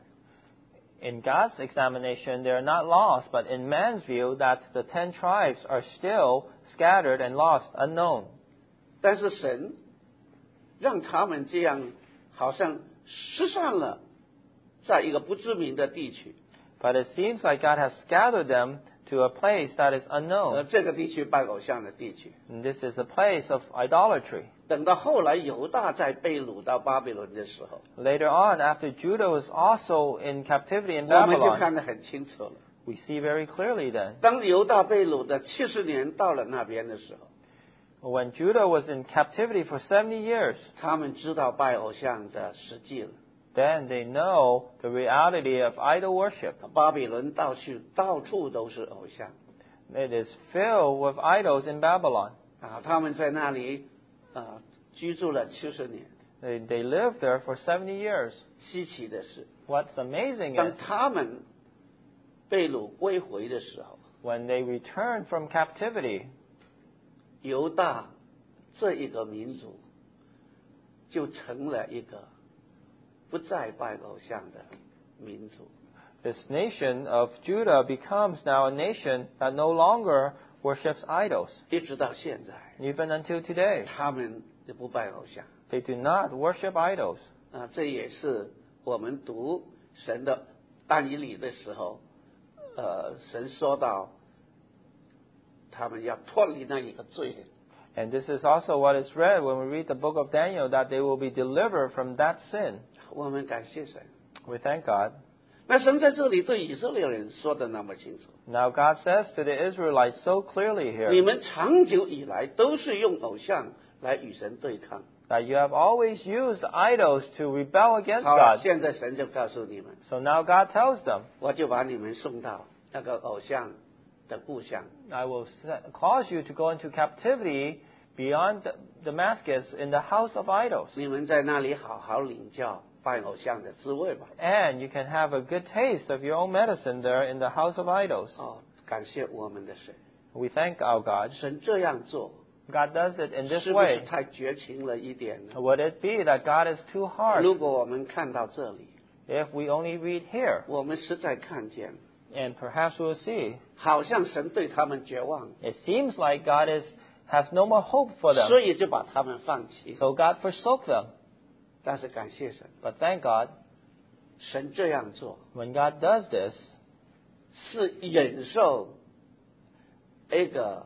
[SPEAKER 2] In God's examination, they are not lost, but in man's view, that the 10 tribes are still scattered and lost, unknown.
[SPEAKER 1] 但是神让他们这样，好像失散了，在一个不知名的地区。
[SPEAKER 2] But it seems like God has scattered them to a place that is unknown.
[SPEAKER 1] 这个地区拜偶像的地区。
[SPEAKER 2] And this is a place of idolatry.
[SPEAKER 1] 等到后来犹大在被掳到巴比伦的时候，
[SPEAKER 2] Later on, after Judah was also in captivity in
[SPEAKER 1] 我们就
[SPEAKER 2] Babylon,
[SPEAKER 1] 看得很清楚了。
[SPEAKER 2] we see very clearly then.
[SPEAKER 1] 当犹大被掳的70年到了那边的时候，
[SPEAKER 2] When Judah was in captivity for 70 years,
[SPEAKER 1] 他们知道拜偶像的实际了。
[SPEAKER 2] then they know the reality of idol worship.
[SPEAKER 1] 巴比伦到处都是偶像
[SPEAKER 2] It is filled with idols in Babylon.
[SPEAKER 1] 他们在那里居住了70年。
[SPEAKER 2] They lived there for 70 years.
[SPEAKER 1] 稀奇的是，
[SPEAKER 2] What's amazing
[SPEAKER 1] 当
[SPEAKER 2] is
[SPEAKER 1] 他们被掳归回的时候，
[SPEAKER 2] when they returned from captivity,
[SPEAKER 1] 犹大这一个民族就成了一个不再拜偶像的民族。
[SPEAKER 2] this nation of Judah becomes now a nation that no longer worships idols.
[SPEAKER 1] 一直到现在，
[SPEAKER 2] Even until today,
[SPEAKER 1] 他们就不拜偶像。
[SPEAKER 2] they do not worship idols.
[SPEAKER 1] 这也是我们读神的但以理的时候，神说到他们要脱离那一个罪。
[SPEAKER 2] And this is also what is read when we read the book of Daniel, that they will be delivered from that sin.
[SPEAKER 1] 我们感谢神。
[SPEAKER 2] We thank God.
[SPEAKER 1] 那神在这里对以色列人说的那么清楚，
[SPEAKER 2] Now God says to the Israelites so clearly
[SPEAKER 1] 你
[SPEAKER 2] here
[SPEAKER 1] 们长久以来都是用偶像来与神对抗。
[SPEAKER 2] that you have always used idols to rebel against
[SPEAKER 1] 好了，
[SPEAKER 2] God.
[SPEAKER 1] 现在神就告诉你们，
[SPEAKER 2] So now God tells them,
[SPEAKER 1] 我就把你们送到那个偶像的故乡。
[SPEAKER 2] I will cause you to go into captivity beyond Damascus in the house of idols.
[SPEAKER 1] 你们在那里好好领教拜偶像的滋味吧。
[SPEAKER 2] And you can have a good taste of your own medicine there in the house of idols.
[SPEAKER 1] 感谢我们的神，
[SPEAKER 2] We thank our God.
[SPEAKER 1] 神这样做
[SPEAKER 2] God does it in this
[SPEAKER 1] 是不是
[SPEAKER 2] way.
[SPEAKER 1] 太绝情了一点呢？
[SPEAKER 2] Would it be that God is too hard?
[SPEAKER 1] 如果我们看到这里，
[SPEAKER 2] If we only read here,
[SPEAKER 1] 我们实在看见，
[SPEAKER 2] and perhaps we'll see,
[SPEAKER 1] 好像神对他们绝望，
[SPEAKER 2] it seems like God has no more hope for them.
[SPEAKER 1] 所以就把他们放弃。
[SPEAKER 2] So God forsook them.
[SPEAKER 1] 但是感谢神，
[SPEAKER 2] But thank God,
[SPEAKER 1] 神这样做
[SPEAKER 2] when God does this,
[SPEAKER 1] 是忍受一个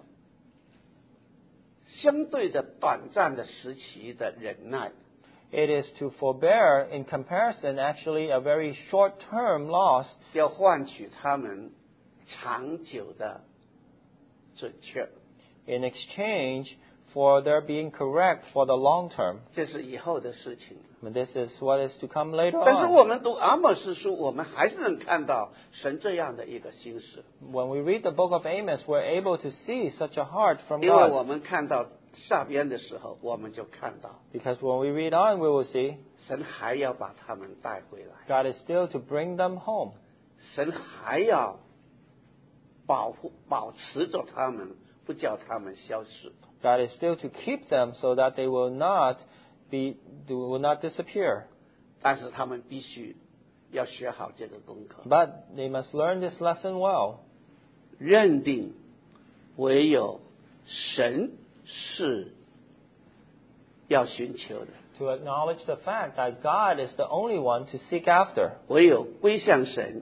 [SPEAKER 1] 相对的短暂的时期的忍耐，
[SPEAKER 2] it is to forbear, in comparison, actually a very short-term loss
[SPEAKER 1] 要换取他们长久的准确。
[SPEAKER 2] in exchange for their being correct for the long term.
[SPEAKER 1] 这是以后的事情。
[SPEAKER 2] But this is what is to come later
[SPEAKER 1] 但是
[SPEAKER 2] on.
[SPEAKER 1] 我们读阿摩司书，我们还是能看到神这样的一个心思，
[SPEAKER 2] When we read the book of Amos, we're able to see such a heart from
[SPEAKER 1] 因为
[SPEAKER 2] God.
[SPEAKER 1] 我们看到下边的时候，我们就看到
[SPEAKER 2] Because when we read on, we will see
[SPEAKER 1] 神还要把他们带回来，
[SPEAKER 2] God is still to bring them home.
[SPEAKER 1] 神还要保持着他们，不叫他们消失。
[SPEAKER 2] God is still to keep them so that they will not disappear.
[SPEAKER 1] 但是他们必须要学好这个功课，
[SPEAKER 2] But they must learn this lesson well.
[SPEAKER 1] 认定唯有神是要寻求的，
[SPEAKER 2] To acknowledge the fact that God is the only one to seek after.
[SPEAKER 1] 唯有归向神，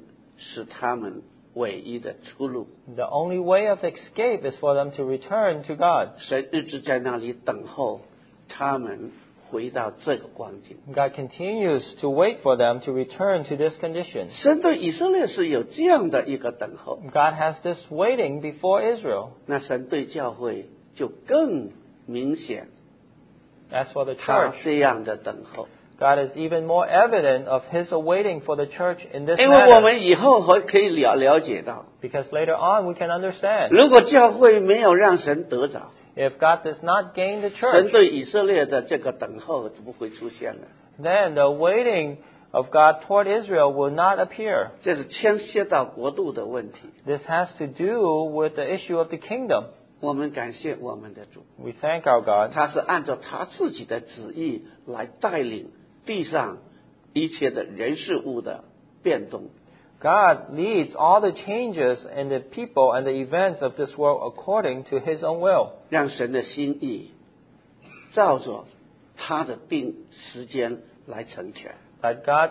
[SPEAKER 1] 是他们唯一的出路。
[SPEAKER 2] The only way of escape is for them to return to God.
[SPEAKER 1] 神一直在那里等候他们回到这个光景。
[SPEAKER 2] God continues to wait for them to return to this condition.
[SPEAKER 1] 神对以色列是有这样的一个等候，
[SPEAKER 2] God has this waiting before Israel.
[SPEAKER 1] 那神对教会就更明显，
[SPEAKER 2] As for the
[SPEAKER 1] 他
[SPEAKER 2] church,
[SPEAKER 1] 这样的等候。
[SPEAKER 2] God is even more evident of His awaiting for the church in this
[SPEAKER 1] 因为我
[SPEAKER 2] matter.
[SPEAKER 1] 们以后还可以了解到，
[SPEAKER 2] Because later on we can understand.
[SPEAKER 1] 如果教会没有让神得着，
[SPEAKER 2] If God does not gain the
[SPEAKER 1] 神
[SPEAKER 2] church,
[SPEAKER 1] 对以色列的这个等候就不会出现了。
[SPEAKER 2] then the waiting of God toward Israel will not appear.
[SPEAKER 1] 这是牵涉到国度的问题。
[SPEAKER 2] This has to do with the issue of the kingdom.
[SPEAKER 1] 我们感谢我们的主，
[SPEAKER 2] We thank our God.
[SPEAKER 1] 他是按照他自己的旨意来带领地上一切的人事物的变动。
[SPEAKER 2] God leads all the changes in the people and the events of this world according to His own will.
[SPEAKER 1] 让神的心意照着他的定时间来成全。
[SPEAKER 2] That God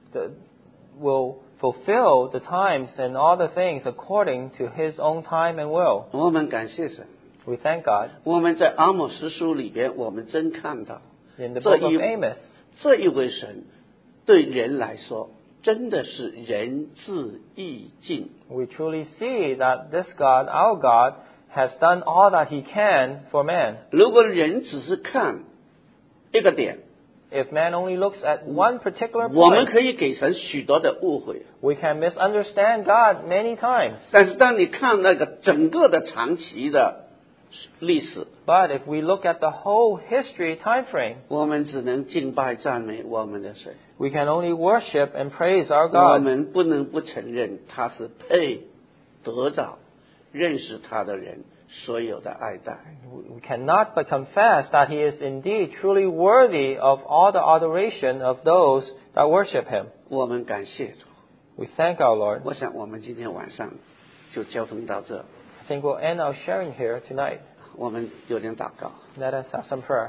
[SPEAKER 2] will fulfill the times and all the things according to His own time and will.
[SPEAKER 1] 我们感谢神。
[SPEAKER 2] We thank God.
[SPEAKER 1] 我们在阿摩司书里边，我们真看到
[SPEAKER 2] In the
[SPEAKER 1] 这
[SPEAKER 2] book of
[SPEAKER 1] 一
[SPEAKER 2] Amos,
[SPEAKER 1] 这一位神对人来说，真的是仁至义尽。
[SPEAKER 2] we truly see that this God, our God, has done all that He can for man.
[SPEAKER 1] 如果人只是看一个点，
[SPEAKER 2] If man only looks at one particular
[SPEAKER 1] 我们
[SPEAKER 2] point,
[SPEAKER 1] 可以给神许多的误会。
[SPEAKER 2] we can misunderstand God many times.
[SPEAKER 1] 但是当你看那个整个的长期的历史，
[SPEAKER 2] But if we look at the whole history time frame,
[SPEAKER 1] 我们只能敬拜赞美我们的神。
[SPEAKER 2] we can only worship and praise our
[SPEAKER 1] 我
[SPEAKER 2] God.
[SPEAKER 1] 们不能不承认他是配得着认识他的人所有的爱戴。
[SPEAKER 2] We cannot but confess that He is indeed truly worthy of all the adoration of those that worship Him.
[SPEAKER 1] 我们感谢主。
[SPEAKER 2] We thank our Lord.
[SPEAKER 1] 我想我们今天晚上就交通到这，
[SPEAKER 2] I think we'll end our sharing here tonight.
[SPEAKER 1] 我们有点祷告。
[SPEAKER 2] Let us have some prayer.